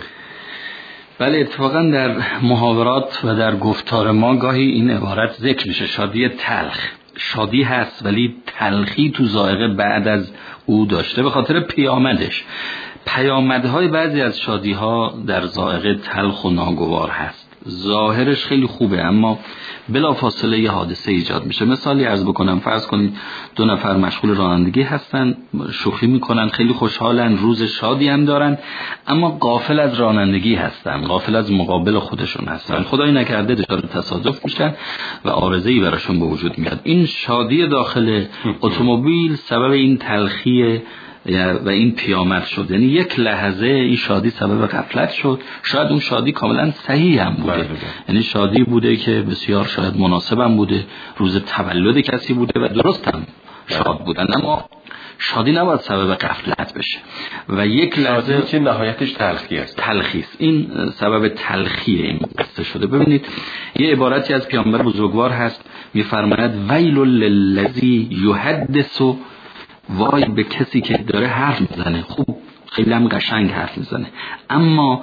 [SPEAKER 8] بله، اتفاقا در محاورات و در گفتار ما گاهی این عبارت ذکر میشه، شادی تلخ. شادی هست ولی تلخی تو ذائقه بعد از او داشته به خاطر پیامدش. پیامدهای بعضی از شادی‌ها در ذائقه تلخ و ناگوار هست. ظاهرش خیلی خوبه اما بلافاصله یه حادثه ایجاد میشه. مثالی عرض بکنم، فرض کنید دو نفر مشغول رانندگی هستن، شوخی میکنن، خیلی خوشحالن، روز شادی هم دارن، اما غافل از رانندگی هستن، غافل از مقابل خودشون هستن. خدای نکرده دچار تصادف میشن و عارضه‌ای براشون به وجود میاد. این شادی داخل اتومبیل سبب این تلخی و این پیامد شد. یعنی یک لحظه این شادی سبب غفلت شد. شاید اون شادی کاملا صحیح هم بوده، یعنی شادی بوده که بسیار شاید مناسب هم بوده، روز تولد کسی بوده و درست هم شاد بودن، اما شادی نباید سبب غفلت بشه و یک لحظه
[SPEAKER 2] که نهایتش تلخی است.
[SPEAKER 8] تلخی است. این سبب تلخی این قصه شده. ببینید یه عبارتی از پیامبر بزرگوار هست، میفرماید ویل للذی یحدث، وای به کسی که داره حرف میزنه، خوب خیلی هم قشنگ حرف میزنه، اما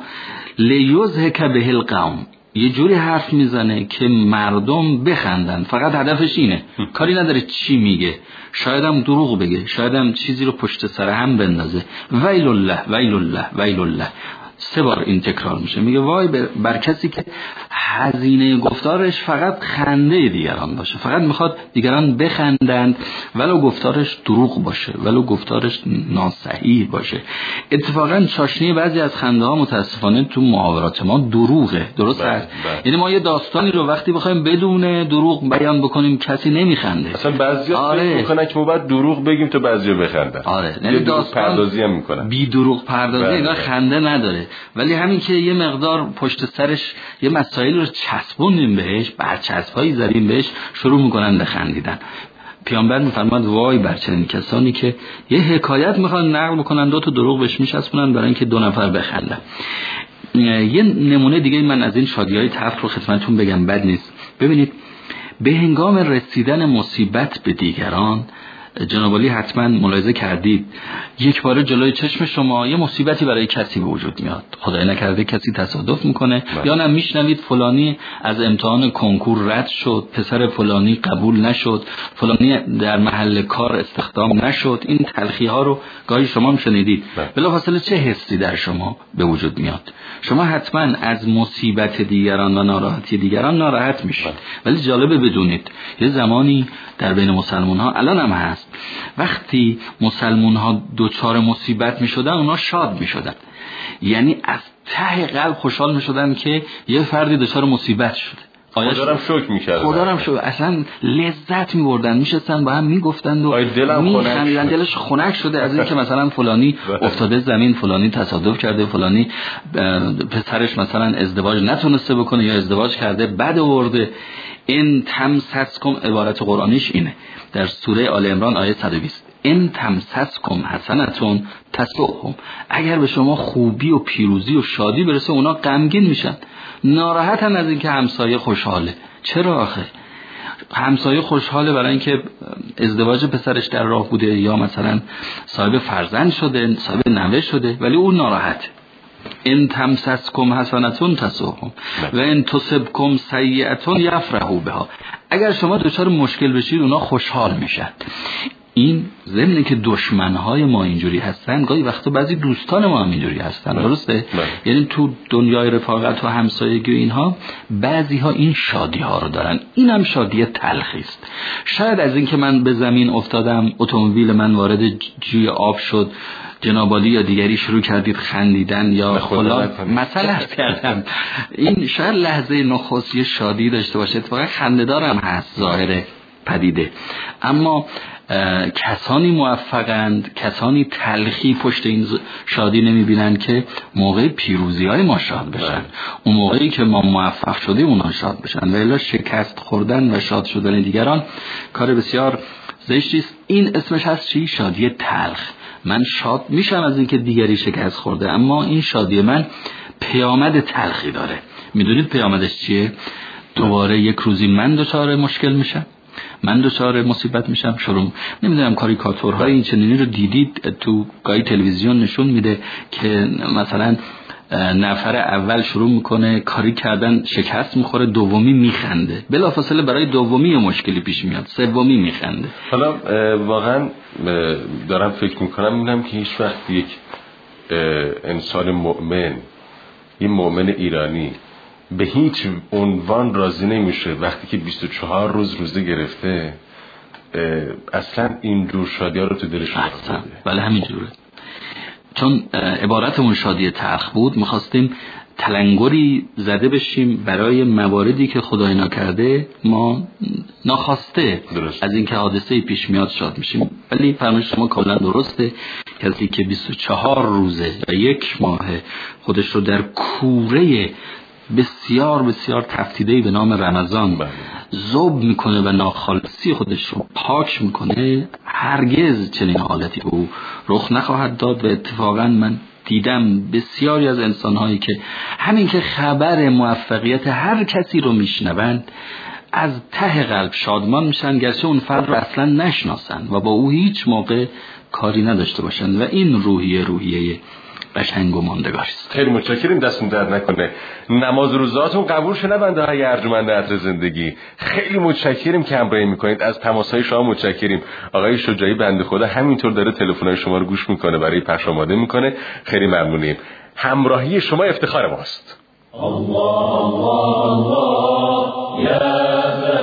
[SPEAKER 8] لیضحک به القوم، یه جوری حرف میزنه که مردم بخندن، فقط هدفش اینه، کاری نداره چی میگه، شاید هم دروغ بگه، شاید هم چیزی رو پشت سر هم بندازه. ویل الله ویل الله ویل الله، سه بار این تکرار میشه. میگه وای بر کسی که هزینه گفتارش فقط خنده دیگران باشه، فقط میخواد دیگران بخندند ولو گفتارش دروغ باشه، ولو گفتارش ناصحیح باشه. اتفاقا چاشنی بعضی از خنده ها متاسفانه تو محاورات ما دروغه. درست هست؟ یعنی ما یه داستانی رو وقتی بخوایم بدون دروغ بیان بکنیم کسی نمیخنده.
[SPEAKER 2] اصلا بعضیا
[SPEAKER 8] آره.
[SPEAKER 2] فکر میکنن که ما باید دروغ بگیم تا بعضیا بخندن.
[SPEAKER 8] آره،
[SPEAKER 2] یعنی دروغ پردازی هم میکنن.
[SPEAKER 8] بی دروغ پردازی اینا خنده نداره، ولی همین که یه مقدار پشت سرش یه مسائل رو چسبونیم بهش، برچسبایی زدیم بهش، شروع میکنن به خندیدن. پیامبر میفرماد وای بر چنین کسانی که یه حکایت میخوان نقل بکنن، دو تا دروغ بهش میچسبونن برای اینکه دو نفر بخندن. یه نمونه دیگه من از این شادی‌های تلخ رو خدمتتون بگم، بد نیست. ببینید به هنگام رسیدن مصیبت به دیگران جناب عالی حتما ملاحظه کردید یک بار جلوی چشم شما یه مصیبتی برای کسی به وجود میاد، خدای نکرده کسی تصادف میکنه یا نه میشنوید فلانی از امتحان کنکور رد شد، پسر فلانی قبول نشد، فلانی در محل کار استخدام نشد. این تلخی ها رو گاهی شما میشنیدید، بلافاصله چه حسی در شما به وجود میاد؟ شما حتما از مصیبت دیگران و ناراحتی دیگران ناراحت میشید. ولی جالبه بدونید یه زمانی در بین مسلمان ها الان هم هست وقتی مسلمان ها دوچار مصیبت میشدن اونا شاد میشدن، یعنی از ته قلب خوشحال میشدن که یه فردی دوچار مصیبت شده.
[SPEAKER 2] خدا رو شکر می‌کردن،
[SPEAKER 8] خدا رو شکر، اصلا لذت می‌بردن، میشستن با هم میگفتند و میخندیدن، دلش خنک شده از اینکه مثلا فلانی افتاده زمین، فلانی تصادف کرده، فلانی پسرش مثلا ازدواج نتونسته بکنه یا ازدواج کرده بد آورده. این تمسسکم عبارت قرآنیش اینه در سوره آل عمران آیه صد و بیست، این تمسسکم حسنتون تسؤهم، اگر به شما خوبی و پیروزی و شادی برسه اونا غمگین میشن، ناراحتن از اینکه همسایه خوشحاله. چرا آخه؟ همسایه خوشحاله برای اینکه ازدواج پسرش در راه بوده یا مثلا صاحب فرزند شده، صاحب نوه شده، ولی اون ناراحت. ان تمسسکم حسنتون تسؤهم و ان تصبکم سیئتون یفرحوا بها، اگر شما دچار مشکل بشید اونا خوشحال میشن. این ضمن که دشمنهای ما اینجوری هستن، گاهی وقتا بعضی دوستان ما هم اینجوری هستن، درسته؟ یعنی تو دنیای رفاقت و همسایگی و اینها بعضی ها این شادی ها رو دارن، این هم شادی تلخی است. شاید از اینکه من به زمین افتادم، اتومبیل من وارد جوی آب شد، جناب عالی یا دیگری شروع کردید خندیدن یا فلان مثلا کردم، این شاید لحظه نخستی شادی داشته باشه، اتفاقا خنده‌دار هم هست ظاهر پدیده، اما کسانی موفقند، کسانی تلخی پشت این شادی نمیبینن که موقع پیروزی های ما شاد بشن، اون موقعی که ما موفق شده اونا شاد بشن، و الا شکست خوردن و شاد شدن دیگران کار بسیار زشتی است. این اسمش هست چی؟ شادی تلخ. من شاد میشم از اینکه دیگری شکست خورده، اما این شادی من پیامد تلخی داره. میدونید پیامدش چیه؟ دوباره یک روزی من دچار مشکل میشم، من دچار مصیبت میشم، شروع نمیدونم کاریکاتورهای این چنینی رو دیدید تو گاهی تلویزیون نشون میده که مثلا نفر اول شروع میکنه کاری کردن، شکست میخوره، دومی میخنده، بلافاصله برای دومی مشکلی پیش میاد، سومی میخنده.
[SPEAKER 2] حالا واقعا دارم فکر میکنم میبینم که هیچ وقت یک انسان مؤمن، یه مؤمن ایرانی به هیچ عنوان راضی نمیشه وقتی که بیست و چهار روز روزه گرفته اصلا این جور شادی ها رو تو دلش نمیده.
[SPEAKER 8] بله همینجوره، چون عبارتمون شادی تلخ بود، میخواستیم تلنگری زده بشیم برای مواردی که خدای نکرده ما ناخواسته درست. از اینکه حادثه پیش میاد شاد میشیم. ولی فرمایش شما کاملا درسته، کسی که بیست و چهار روزه و یک ماه خودش رو در کوره بسیار بسیار تفتیده‌ای به نام رمضان ذوب میکنه و ناخالصی خودش رو پاک میکنه، هرگز چنین حالتی او رخ نخواهد داد. و اتفاقا من دیدم بسیاری از انسانهایی که همین که خبر موفقیت هر کسی رو میشنوند از ته قلب شادمان میشن، گرچه اون فرد رو اصلا نشناسن و با او هیچ موقع کاری نداشته باشن، و این روحیه روحیه قشنگ و ماندگاری است.
[SPEAKER 2] خیلی متشکریم، دستون درد نکنه. نماز روزاتون قبول شده بنده های ارجمند عطر زندگی. خیلی متشکریم که همراهی میکنید، از تماسهای شما متشکریم. آقای شجاعی بنده خدا همینطور داره تلفن‌های شما رو گوش میکنه، برای پخش آماده میکنه. خیلی ممنونیم. همراهی شما افتخار ماست.
[SPEAKER 3] الله الله الله یا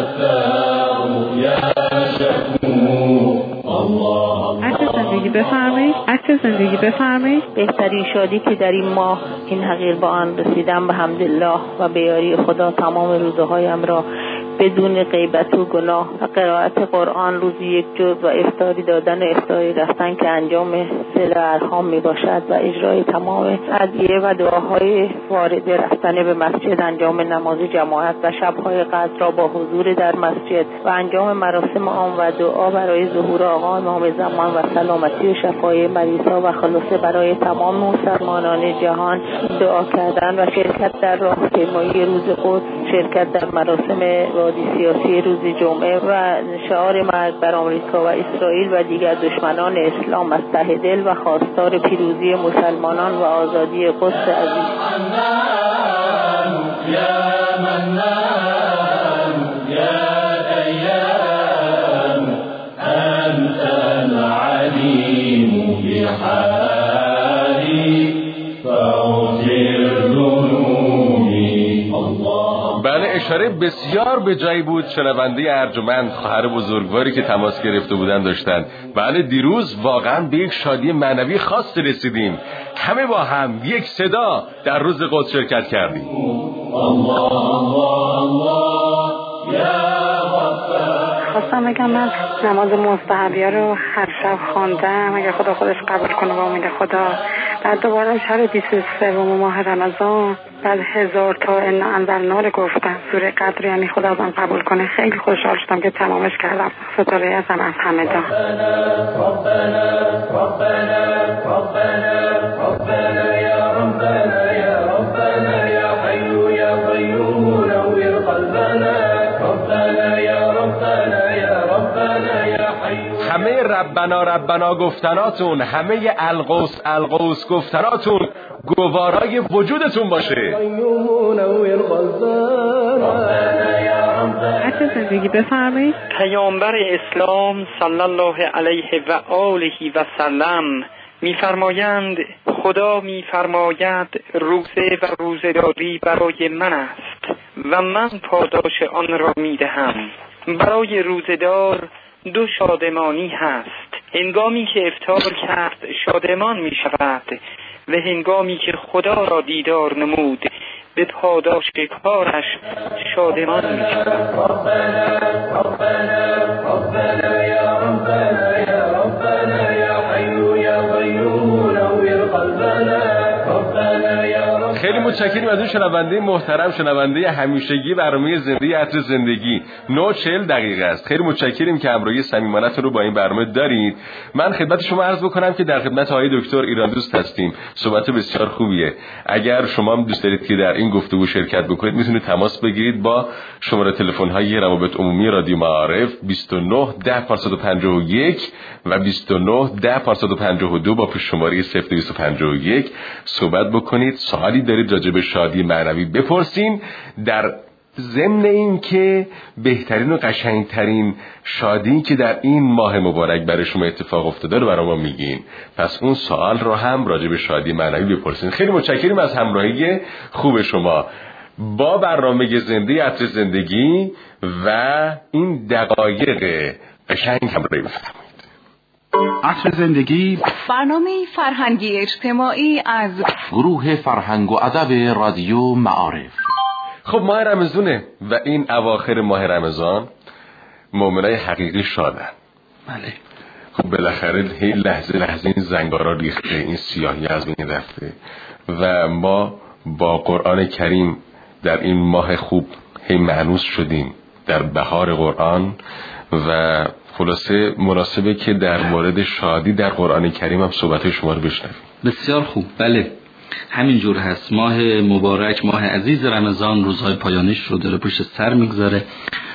[SPEAKER 3] فتاح یا شکور. الله
[SPEAKER 13] عطر زندگی بفرمایید، عطر زندگی بفرمایید.
[SPEAKER 16] بهترین شادی که در این ماه این حقیر با آن رسیدم به حمدالله و به یاری خدا تمام روزه هایم را بدون غیبت و گناه و قرائت قرآن روزی یک جز و افطاری دادن و افطاری رفتن که انجام صله ارحام می باشد و اجرای تمام ادعیه و دعاهای وارد رفتن به مسجد، انجام نماز جماعت و شبهای قدر را با حضور در مسجد و انجام مراسم آن و دعا برای ظهور آقا امام زمان و سلامتی و شفای مریضا و خلاصه برای تمام مسلمانان جهان دعا کردن و شرکت در راهپیمایی روز قدس، شرکت در مراسم آزادی سیاسی روز جمعه و شعار مرگ بر آمریکا و اسرائیل و دیگر دشمنان اسلام از ته دل و خواستار پیروزی مسلمانان و آزادی قدس عزیز.
[SPEAKER 2] بله، اشاره بسیار به جایی بود. شنونده ارجمند خواهر بزرگواری که تماس گرفته بودن داشتن. بله، دیروز واقعا به یک شادی معنوی خاص رسیدیم. همه با هم یک صدا در روز قدس شرکت کردیم. الله الله الله
[SPEAKER 13] خواستم بگم من نماز مستحبیه رو هر شب خواندم، اگر خدا خودش قبول کنه با امید خدا. بعد دوباره شب بیست و سوم ماه رمضان بعد هزار تا ان انزلنا رو گفتم، سوره قدر، یعنی خدا ازم قبول کنه. خیلی خوشحال شدم که تمامش کردم. ستاره ازم از همه دا.
[SPEAKER 3] ربنا ربنا ربنا ربنا یا ربنا یا ربنا یا حی یا قیوم نور قلبنا ربنا یا ربنا یا ربنا یا حی.
[SPEAKER 2] همه ربنا ربنا گفتناتون، همه القوس القوس گفتناتون گوارای وجودتون باشه.
[SPEAKER 13] عطر زندگی بفرمایید.
[SPEAKER 17] پیامبر اسلام صلی الله علیه و آله و سلم می‌فرمایند خدا می‌فرماید روزه و روزه‌داری برای من است و من پاداش آن را می‌دهم. برای روزه‌دار دو شادمانی هست: هنگامی که افطار کرد شادمان می شود و هنگامی که خدا را دیدار نمود به پاداش کارش شادمان می شود.
[SPEAKER 3] ربنا ربنا ربنا یا ربنا یا ربنا یا حی یا قیوم نور قلبنا ربنا یا.
[SPEAKER 2] خیلی متشکریم از اون شنونده محترم، شنونده همیشگی برنامه زنده عطر زندگی. نه و چهل دقیقه است. خیلی متشکریم که همراهی صمیمانه‌تون رو با این برنامه دارید. من خدمت شما عرض بکنم که در خدمت آقای دکتر ایران دوست هستیم. صحبت بسیار خوبیه. اگر شما هم دوست دارید که در این گفتگو شرکت بکنید میتونید تماس بگیرید با شماره تلفن‌های روابط عمومی رادیو معارف بیست و نه ده پانصد و پنجاه و یک و بیست و نه ده پانصد و پنجاه و دو با پیش شماره صفر دویست و پنجاه و یک صحبت بکنید. سوالی دارید راجع به شادی معنوی بپرسین، در ضمن این که بهترین و قشنگترین شادی که در این ماه مبارک برای شما اتفاق افتاده رو برای ما میگین. پس اون سوال رو هم راجع به شادی معنوی بپرسین. خیلی متشکریم از همراهی خوب شما با برنامه زنده عطر زندگی و این دقایق قشنگ همراهی بفرمایید.
[SPEAKER 7] عطر زندگی،
[SPEAKER 1] برنامه فرهنگی اجتماعی از
[SPEAKER 7] گروه فرهنگ و ادب رادیو معارف.
[SPEAKER 2] خب ماه رمضونه و این اواخر ماه رمضان مؤمنای حقیقی شادن.
[SPEAKER 8] بله.
[SPEAKER 2] خب بالاخره هی لحظه لحظه این زنگارا ریخته، این سیاهی از بین رفته و ما با قرآن کریم در این ماه خوب هی مانوس شدیم در بهار قرآن و خلاصه مناسبه که در مورد شادی در قرآن کریم هم صحبت شما رو بشنویم.
[SPEAKER 8] بسیار خوب. بله همینجور هست. ماه مبارک، ماه عزیز رمضان روزهای پایانش رو داره پشت سر میگذاره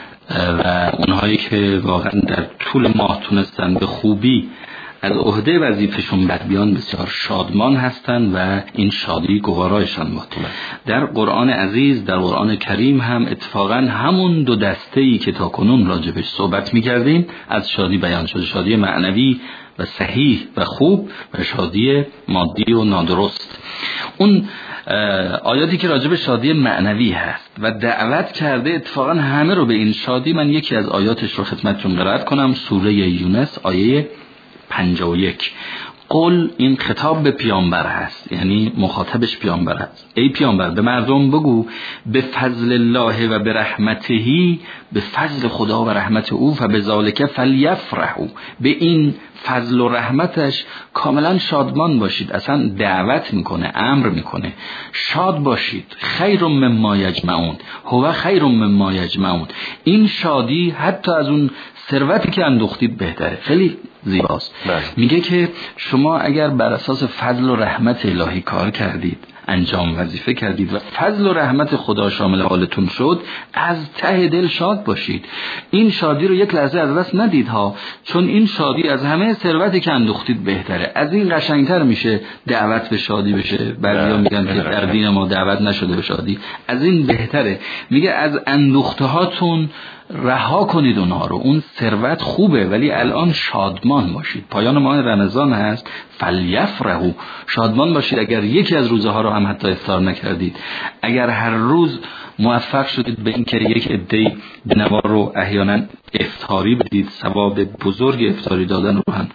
[SPEAKER 8] و اونهایی که واقعا در طول ماه تونستن به خوبی از عهده وظیفه‌شون بر بیان بسیار شادمان هستن و این شادی گوارایشان بود. در قرآن عزیز، در قرآن کریم هم اتفاقا همون دو دسته‌ای که تا کنون راجبش صحبت می‌کردیم از شادی بیان شده: شادی معنوی و صحیح و خوب و شادی مادی و نادرست. اون آیاتی که راجب شادی معنوی هست و دعوت کرده اتفاقا همه رو به این شادی، من یکی از آیاتش رو خدمتتون قرائت کنم. سوره یونس آیه پنجاه و یک. قل، این خطاب به پیامبر هست، یعنی مخاطبش پیامبر هست. ای پیامبر به مردم بگو به فضل الله و به رحمتهی، به فضل خدا و رحمت او، فبذالک فلیفرحوا، به این فضل و رحمتش کاملا شادمان باشید. اصلا دعوت میکنه، امر میکنه شاد باشید. خیر مما یجمعون، هو خیر مما یجمعون. این شادی حتی از اون ثروتی که اندوختید بهتره. خیلی زیباست. میگه که شما اگر بر اساس فضل و رحمت الهی کار کردید، انجام وظیفه کردید و فضل و رحمت خدا شامل حالتون شد، از ته دل شاد باشید. این شادی رو یک لحظه از دست ندید ها، چون این شادی از همه ثروتی که اندوختید بهتره. از این قشنگتر میشه دعوت به شادی بشه. بعضیا میگن که در دین ما دعوت نشده به شادی، از این بهتره. میگه از اندوخته هاتون رها کنید اونها رو. اون ثروت خوبه ولی الان شادمان باشید. پایان ماه رمضان هست، فلیفرحوا، شادمان باشید. اگر یکی از روزها ها رو هم حتی افطار نکردید، اگر هر روز موفق شدید به اینکه یک عده‌ای به نوار رو احیانا افطاری بدید، ثواب بزرگ افطاری دادن رو هم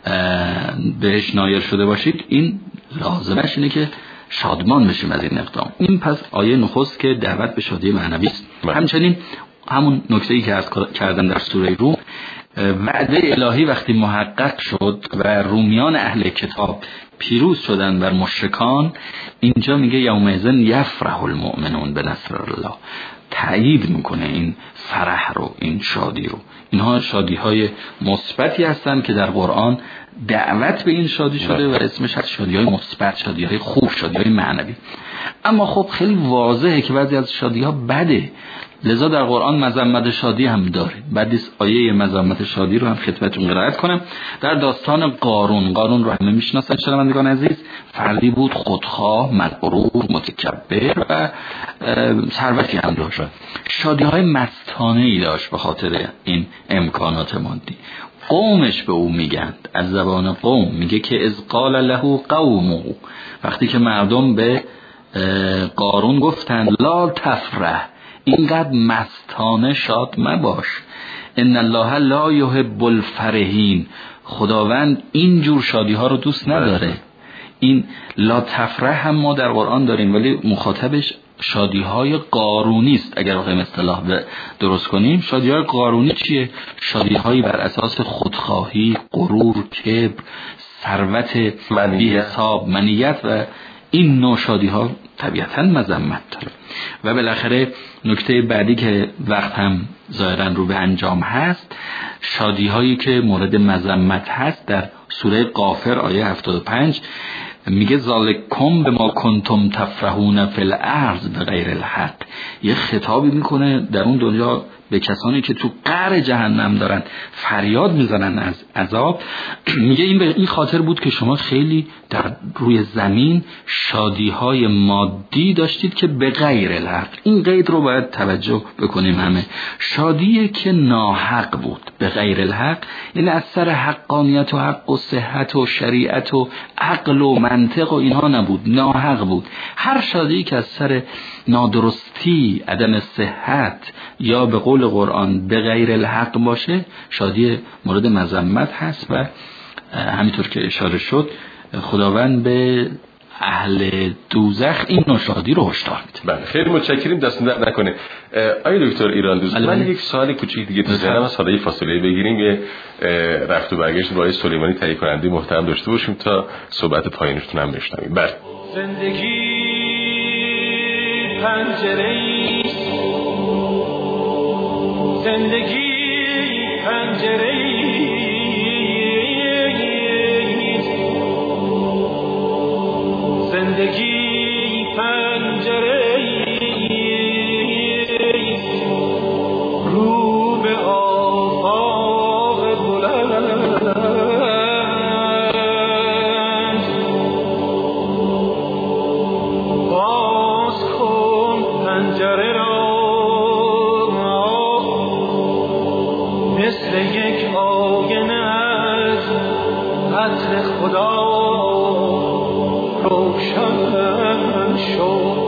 [SPEAKER 8] بهش نایل شده باشید، این لازمش اینه که شادمان بشیم از این اقدام. این پس آیه نخست که دعوت به شادی معنوی است. همچنین همون نکته‌ای که عرض کردم در سوره روم، وعده الهی وقتی محقق شد و رومیان اهل کتاب پیروز شدن بر مشرکان، اینجا میگه یومئذ یفرح المؤمنون بنصر الله، تأیید میکنه این فرح رو، این شادی رو. اینها شادی های مثبتی هستن که در قرآن دعوت به این شادی شده و اسمش از شادی های مثبت، شادی های خوب، شادی های معنوی. اما خب خیلی واضحه که بعضی از شادی ها بده، لذا در قرآن مذمت شادی هم داره. بعد آیه مذمت شادی رو هم خدمتتون قرائت کنم. در داستان قارون، قارون رو همه میشناسن شنوندگان عزیز، فردی بود خودخواه، مغرور، متکبر و ثروتی هم داشت. شادی های مستانه ای داشت به خاطر این امکانات مادی. قومش به او میگند، از زبان قوم میگه که از قال له قومه، وقتی که مردم به قارون گفتند لا تفرح، اینقدر مستانه شاد مباش، ان الله لا یحب الفرحین، خداوند این جور شادی ها رو دوست نداره. این لا تفرح هم ما در قرآن داریم ولی مخاطبش شادی های قارونی است. اگر بخوایم اصطلاح درست کنیم، شادی های قارونی چیه؟ شادی هایی بر اساس خودخواهی، غرور، کبر، ثروت بی حساب، منیت و این نوع شادی ها طبیعتاً مذمت داره. و بالاخره نکته بعدی که وقت هم ظاهراً رو به انجام هست، شادی هایی که مورد مذمت هست در سوره غافر آیه هفتاد و پنج میگه ذالکم بما کنتم تفرحون فی الارض بغیر الحق. یه خطابی میکنه در اون دنیا به کسانی که تو قعر جهنم دارن فریاد میزنن از عذاب. میگه این به این خاطر بود که شما خیلی در روی زمین شادی های مادی داشتید که به غیر الحق. این قید رو باید توجه بکنیم همه. شادی که ناحق بود، به غیر الحق یعنی از سر حقانیت و حق و صحت و شریعت و عقل و منطق و اینها نبود، ناحق بود. هر شادی که از سر نادرستی، عدم صحت یا به قول قرآن به غیر الحق باشه، شادی مورد مذمت هست. و همینطور که اشاره شد خداوند به اهل دوزخ این نوع شادی رو هشدار میده.
[SPEAKER 2] بله خیلی متشکریم، دست در نکنه. آقای دکتر ایران دوست، من یک سوال کوچیک دیگه تو ذهنم از حالا فاصله بگیریم، یه رفت و برگشت با آقای سلیمانی تهیه کننده محترم داشته باشیم تا صحبت پایینشون هم بشنویم. بله.
[SPEAKER 3] زندگی پنجره‌ای، زندگی پنجره‌ای، زندگی پنجره‌ای، رو به آفاق بلند، باز کن پنجره را، مثل یک آینه از عطر خدا روشن شد.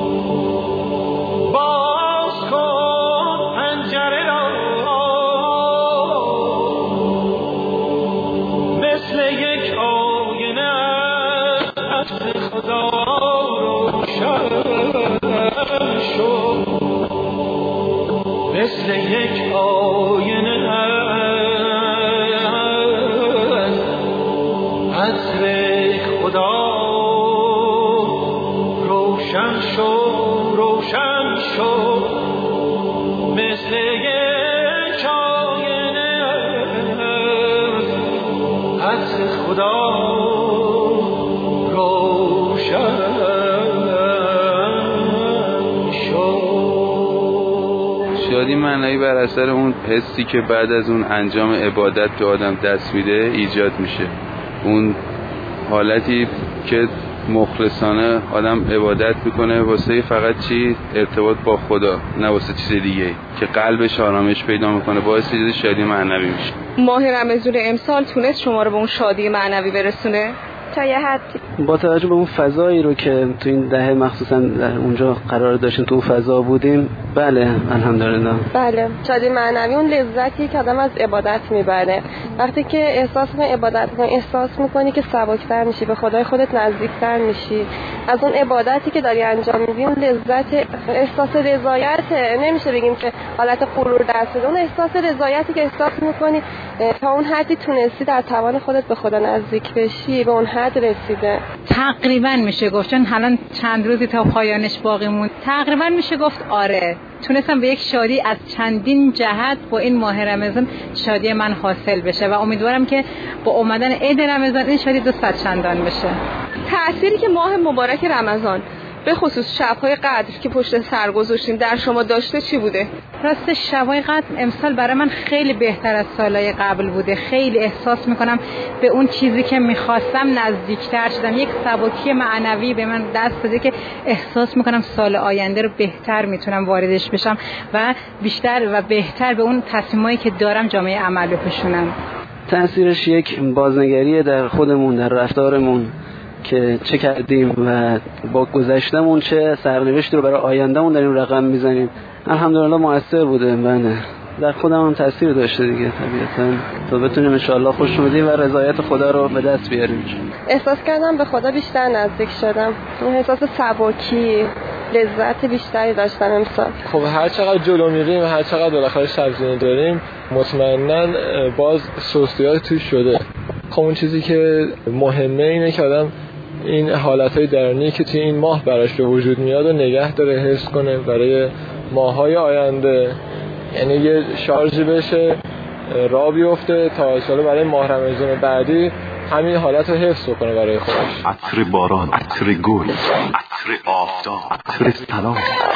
[SPEAKER 3] باز کن پنجره را، مثل یک آینه از عطر خدا روشن شد، مثل یک آینه از عطر خدا روشن شد، روشن شد، مثل یک آینه از عطر خدا روشن
[SPEAKER 11] شادی معنوی بر اثر اون حسی که بعد از اون انجام عبادت به آدم دست میده ایجاد میشه. اون حالتی که مخلصانه آدم عبادت میکنه واسه فقط چی؟ ارتباط با خدا، نه واسه چیز دیگه، که قلبش آرامش پیدا میکنه، باعث شادی معنوی میشه.
[SPEAKER 12] ماه رمضان امسال تونست شما رو به اون شادی معنوی برسونه؟
[SPEAKER 6] تا یه حدی.
[SPEAKER 18] با توجه به اون فضایی رو که تو این دهه مخصوصا در اونجا قرار داشتیم تو اون فضا بودیم، بله الحمدلله.
[SPEAKER 19] بله، شادی معنوی اون لذتی که آدم از عبادت میبره. وقتی که احساس می‌کنی عبادت می‌کنی، احساس می‌کنی که سبک‌تر میشی، به خدای خودت نزدیک‌تر میشی. از اون عبادتی که داری انجام میدی اون لذت، احساس رضایت، نمیشه بگیم که حالت غرور دست بده، اون احساس رضایتی که احساس می‌کنی تا اون حدی تونستی در توان خودت به خدا نزدیک بشی، به اون حد رسیده.
[SPEAKER 4] تقریبا میشه گفت، چون الان چند روزی تا پایانش باقی موند، تقریبا میشه گفت آره تونستم به یک شادی از چندین جهت با این ماه رمضان شادی من حاصل بشه و امیدوارم که با اومدن عید رمضان این شادی دو صد چندان بشه.
[SPEAKER 12] تأثیری که ماه مبارک رمضان به خصوص شب‌های قدر که پشت سر گذاشتیم در شما داشته چی بوده؟
[SPEAKER 4] راست شب‌های قدر امسال برای من خیلی بهتر از سالهای قبل بوده. خیلی احساس میکنم به اون چیزی که میخواستم نزدیکتر شدم. یک سبکی معنوی به من دست داده که احساس میکنم سال آینده رو بهتر میتونم واردش بشم و بیشتر و بهتر به اون تصمیمایی که دارم جامعه عمل بپوشونم.
[SPEAKER 18] تأثیرش یک بازنگریه در خودمون، در رفتارمون که چه کردیم و با گذشتمون چه سرنوشتی رو برای آیندهمون داریم رقم میزنیم. الحمدلله موثر بوده. بله در خودم هم تاثیر داشته دیگه طبیعتا، تا بتونیم ان شاء الله خوشنودی و رضایت خدا رو به دست بیاریم.
[SPEAKER 19] احساس کردم به خدا بیشتر نزدیک شدم. اون احساس سبکی، لذت بیشتری داشتم امسال.
[SPEAKER 5] خب هر چقدر جلو میریم، هر چقدر بالاخره شبزینه داریم، مطمئناً باز سستیات توش شده. خب اون چیزی که مهمه اینه که آدم این حالتهای درونی که توی این ماه براش به وجود میاد و نگه داره، حفظ کنه برای ماه‌های آینده. یعنی یه شارژی بشه، راه بیفته تا ان شاءالله برای ماه رمضان بعدی همین حالت رو حفظ کنه برای خودش.
[SPEAKER 20] عطر باران، عطر گل، عطر آفتاب، عطر سلام،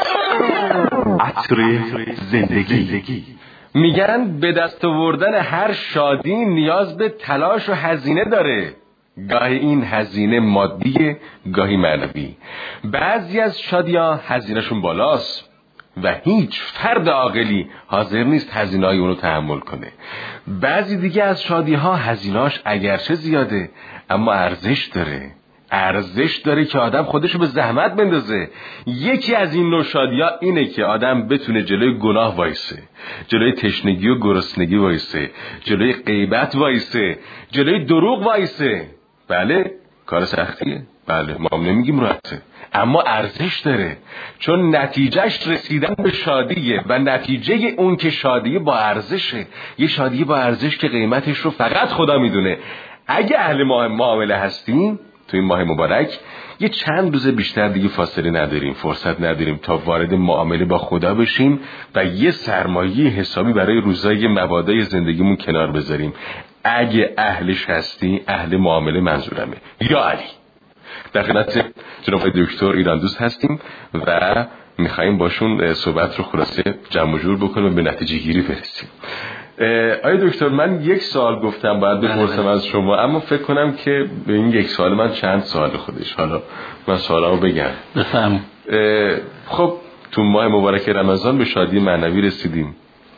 [SPEAKER 20] عطر زندگی.
[SPEAKER 2] میگن به دست آوردن هر شادی نیاز به تلاش و هزینه داره. گاهی این هزینه مادیه، گاهی معنوی. بعضی از شادی‌ها هزینه‌شون بالاست و هیچ فرد عاقلی حاضر نیست هزینه‌های اونو تحمل کنه. بعضی دیگه از شادی‌ها هزینه‌اش اگرچه زیاده اما ارزش داره. ارزش داره که آدم خودشو به زحمت بندازه. یکی از این نوع شادی‌ها اینه که آدم بتونه جلوی گناه وایسه، جلوی تشنگی و گرسنگی وایسه، جلوی غیبت وایسه، جلوی دروغ وایسه. بله کار سختیه، بله ما هم نمیگیم راحته، اما ارزش داره، چون نتیجهش رسیدن به شادیه و نتیجه اون که شادیه با ارزشه. یه شادیه با ارزش که قیمتش رو فقط خدا میدونه. اگه اهل معامله هستیم تو این ماه مبارک یه چند روز بیشتر دیگه فاصله نداریم، فرصت نداریم تا وارد معامله با خدا بشیم و یه سرمایه حسابی برای روزای مبادای زندگیمون کنار بذاریم. اگه اهلش هستی، اهل معامله منظورمه، یا علی. در خدمت جناب دکتر ایران دوست هستیم و میخواییم باشون صحبت رو خلاصه جمع و جور بکنیم و به نتیجه گیری برسیم. آیا دکتر من یک سوال گفتم باید بپرسم از شما، اما فکر کنم که به این یک سوال من چند سوال خودش. حالا من سوالامو بگم.
[SPEAKER 8] بفهم.
[SPEAKER 2] خب تو ماه مبارک رمضان به شادی معنوی رسیدیم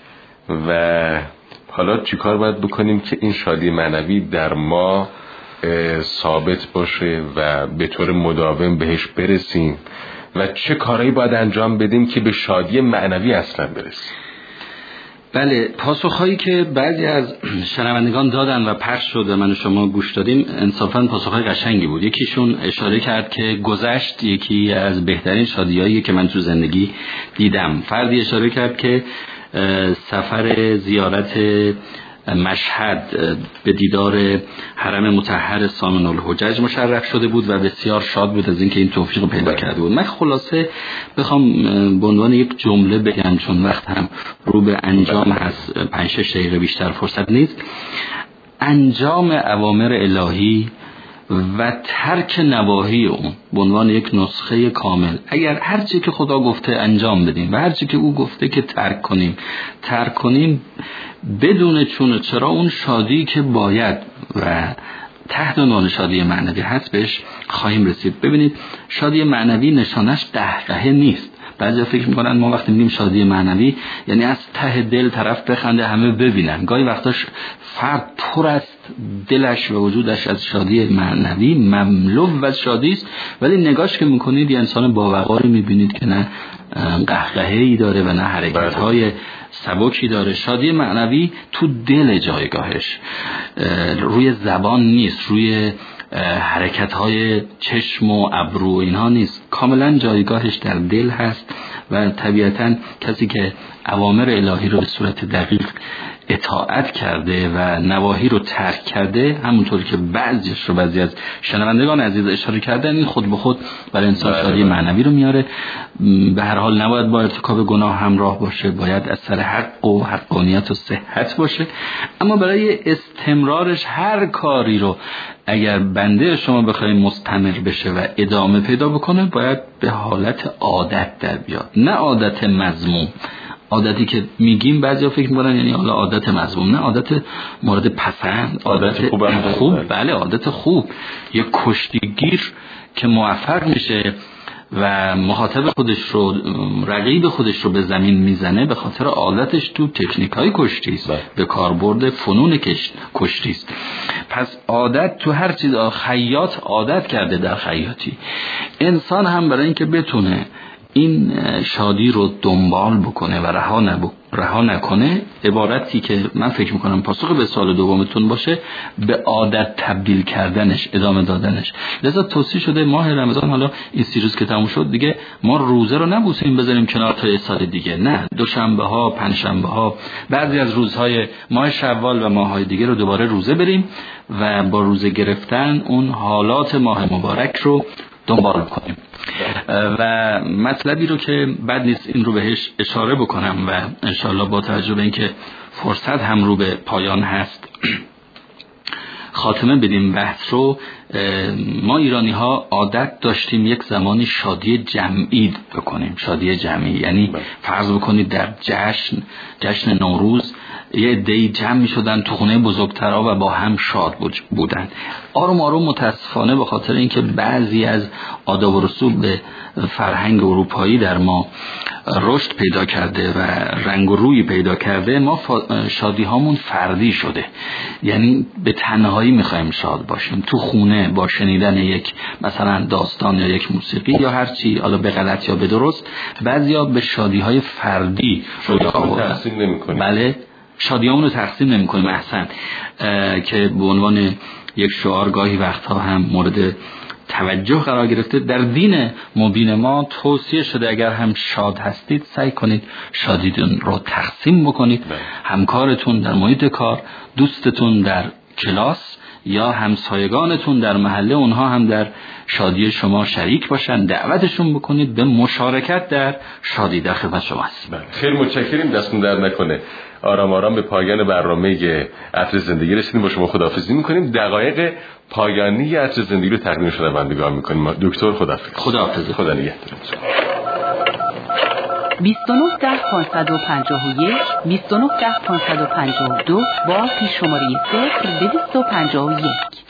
[SPEAKER 2] و حالا چیکار باید بکنیم که این شادی معنوی در ما ثابت باشه و به طور مداوم بهش برسیم و چه کارهایی باید انجام بدیم که به شادی معنوی اصلا برسیم؟
[SPEAKER 8] بله، پاسخهایی که بعضی از شنوندگان دادن و پخش شد و من و شما گوش دادیم انصافاً پاسخهای قشنگی بود. یکیشون اشاره کرد که گذشت یکی از بهترین شادیایی که من تو زندگی دیدم. فردی اشاره کرد که سفر زیارت مشهد به دیدار حرم مطهر سامن الحجج مشرف شده بود و بسیار شاد بود از اینکه این توفیق رو پیدا کرده بود. من خلاصه بخوام به عنوان یک جمله بگم، چون وقت هم رو به انجام هست، پنج شش دقیقه بیشتر فرصت نیست. انجام اوامر الهی و ترک نواهی اون به عنوان یک نسخه کامل. اگر هر چی که خدا گفته انجام بدیم و هر چی که او گفته که ترک کنیم ترک کنیم بدون چون و چرا، اون شادی که باید و تحت عنوان شادی معنوی هست بهش خواهیم رسید. ببینید شادی معنوی نشانش قهقهه نیست. بعضی فکر میکنن ما وقتی میگیم شادی معنوی یعنی از ته دل طرف بخنده همه ببینن. گاهی وقتاش فرد پر است دلش و وجودش از شادی معنوی، مملو از شادی است، ولی نگاش که میکنید یه انسان باوقاری میبینید که نه قهقهه‌ای داره و نه حرکت‌های سبکی داره. شادی معنوی تو دل جایگاهش، روی زبان نیست، روی حرکت‌های چشم و ابرو اینها نیست، کاملا جایگاهش در دل هست. و طبیعتاً کسی که اوامر الهی رو به صورت دقیق اطاعت کرده و نواهی رو ترک کرده، همونطور که بعضیش رو بعضی از شنوندگان عزیز اشاره کردن، این خود به خود برای انسان شادی معنوی رو میاره. به هر حال نباید با ارتکاب گناه همراه باشه، باید از سر حق و حقانیت و صحت باشه. اما برای استمرارش هر کاری رو اگر بنده شما بخواید مستمر بشه و ادامه پیدا بکنه، باید به حالت عادت در بیاد، نه عادت مذموم. عادتی که میگیم بعضیا فکر میکنن یعنی حالا عادت مذموم، نه، عادت مورد پسند، عادت خوب, خوب بله عادت خوب. یک کشتیگیر که موفق میشه و مخاطب خودش رو، رقیب خودش رو به زمین میزنه، به خاطر عادتش تو تکنیکای کشتی است، به کاربرد فنون کشتی است. پس عادت تو هر چیز، خیاط عادت کرده در خیاطی. انسان هم برای اینکه بتونه این شادی رو دنبال بکنه و رها نب... رها نکنه، عبارتی که من فکر میکنم پاسخ به سوال دومتون باشه، به عادت تبدیل کردنش، ادامه دادنش. لذا توصیه شده ماه رمضان، حالا این سی روز که تموم شد دیگه ما روزه رو نبوسیم بذاریم کنار تا یه سال دیگه، نه، دوشنبه ها، پنجشنبه ها، بعضی از روزهای ماه شوال و ماه‌های دیگه رو دوباره روزه بریم و با روزه گرفتن اون حالات ماه مبارک رو دنبال کنیم. و مطلبی رو که بد نیست این رو بهش اشاره بکنم و انشاءالله با توجه به اینکه فرصت هم رو به پایان هست خاتمه بدیم بحث رو. ما ایرانی ها عادت داشتیم یک زمانی شادی جمعی بکنیم. شادی جمعی یعنی فرض بکنید در جشن جشن نوروز یه عده‌ای جمع می شدن تو خونه بزرگترها و با هم شاد بودن. آروم آروم متاسفانه به خاطر اینکه بعضی از آداب و رسوم فرهنگ اروپایی در ما رشد پیدا کرده و رنگ و روی پیدا کرده، ما شادی هامون فردی شده. یعنی به تنهایی میخوایم شاد باشیم، تو خونه با شنیدن یک مثلا داستان یا یک موسیقی یا هر چی، حالا به غلط یا به درست. بعضیا به شادی های فردی رو
[SPEAKER 2] تقسیم نمی‌کنیم.
[SPEAKER 8] بله، شادیامون رو تقسیم نمی کنیم. احسن، که به عنوان یک شعار گاهی وقتها هم مورد توجه قرار گرفته. در دین مبین ما توصیه شده اگر هم شاد هستید سعی کنید شادیتون رو تقسیم بکنید. همکارتون در محیط کار، دوستتون در کلاس یا همسایگانتون در محله، اونها هم در شادی شما شریک باشن، دعوتشون بکنید به مشارکت در شادی. در خدمت شما هستیم.
[SPEAKER 2] خیلی متشکریم، دستتون در نکنه. آرام آرام به پایان برنامه عطر زندگی رسیدیم. با شما خداحافظی میکنیم. دقایق پایانی عطر زندگی رو تقدیم شنوندگان میکنیم. دکتر خداحافظ.
[SPEAKER 8] خداحافظ.
[SPEAKER 2] خدا نگهدار.
[SPEAKER 1] بیست و نه ده پانصد و پنجاه و یک بیست و نه ده پانصد و پنجاه و دو با پیش شماره صفر دویست و پنجاه و یک.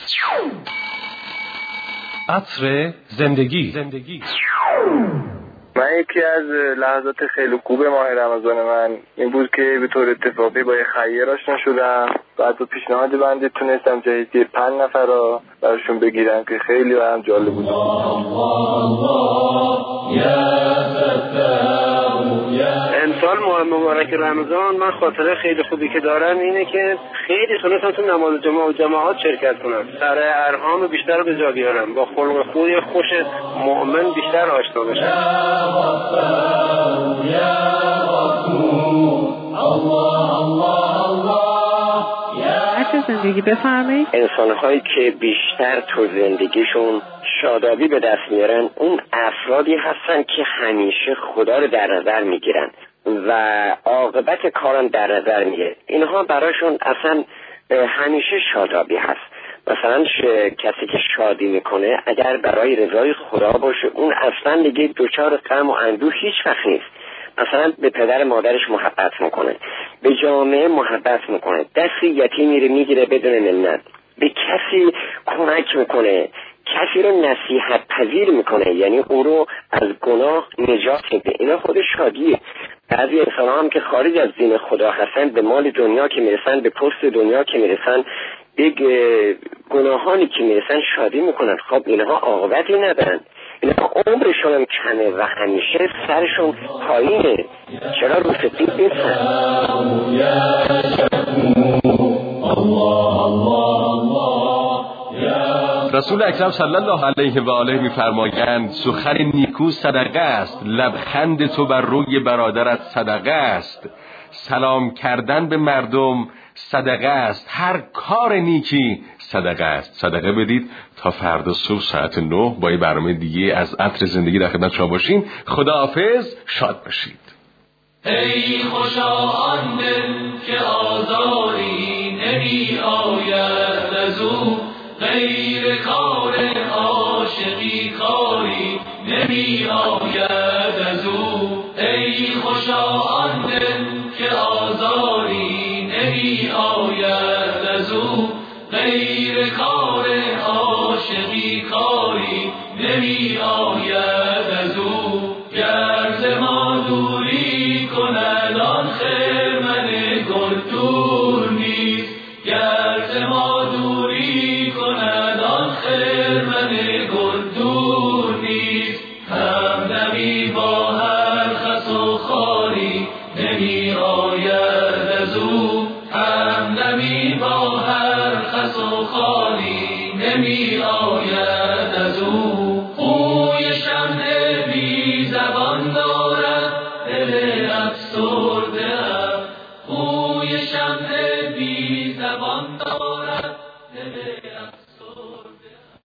[SPEAKER 2] عطر زندگی. زندگی.
[SPEAKER 21] من یکی از لحظات خیلی خوب ماه رمضان من این بود که به طور اتفاقی با یه خیر آشنا شدم. بعد با پیشنهاد بنده تونستم جهیزیه پنج نفر را براشون بگیرم که خیلی برام جالب بود.
[SPEAKER 15] امسال ماه مبارک رمضان من خاطره خیلی خوبی که دارم اینه که خیلی تونستم تو نماز جمعه و جماعات شرکت کنم، سر ارهام بیشتر به جا بیارم، با خلق خوی خوش مؤمن بیشتر آشنا بشم.
[SPEAKER 1] عطر زندگی بفرمایید.
[SPEAKER 22] انسان‌هایی که بیشتر تو زندگیشون شادابی به دست میارن اون افرادی هستن که همیشه خدا رو در نظر میگیرن و عاقبت کاران در نظر میگیرن. اینها براشون اصلا همیشه شادابی هست. مثلا کسی که شادی میکنه اگر برای رضای خدا باشه اون اصلا دیگه دچار غم و اندوه هیچ وقت نیست. مثلا به پدر مادرش محبت میکنه، به جامعه محبت میکنه، دست یتیمی رو میگیره بدون منت، به کسی کمک میکنه، کسی رو نصیحت پذیر میکنه، یعنی او رو از گناه نجات میده. اینا خود شادیه. بعضی انسان هم که خارج از دین خدا هستن به مال دنیا که میرسن، به پست دنیا که میرسن، به گناهانی که میرسن شادی میکنن. خب اینها عاقبتی ندارن، اینها عمرشون هم کمه و همیشه سرشون پایینه. چرا رو سفید نیستن؟
[SPEAKER 2] رسول اکرم صلی الله علیه و آله می‌فرمایند سخن نیکو صدقه است، لبخند تو بر روی برادرت صدقه است، سلام کردن به مردم صدقه است، هر کار نیکی صدقه است. صدقه بدید. تا فردا صبح ساعت نه با یه برنامه دیگه از عطر زندگی در خدمت شما باشیم. خداحافظ، شاد باشید.
[SPEAKER 3] ای خوشا آن دل که آزاری نمی آید از او، غیر کار عاشقی کاری نمی آید از او. ای خوشا آن دل که آزاری نمی آید از او، غیر کار عاشقی کاری نمی آید از او. گر ما دوری کند آن خرمن گل دور نیست، گر ما دوری کند آن خرمن گل دور نیست. همدمی با هر خس و خاری نمی آید از او، همدمی با هر خس و خاری نمی آید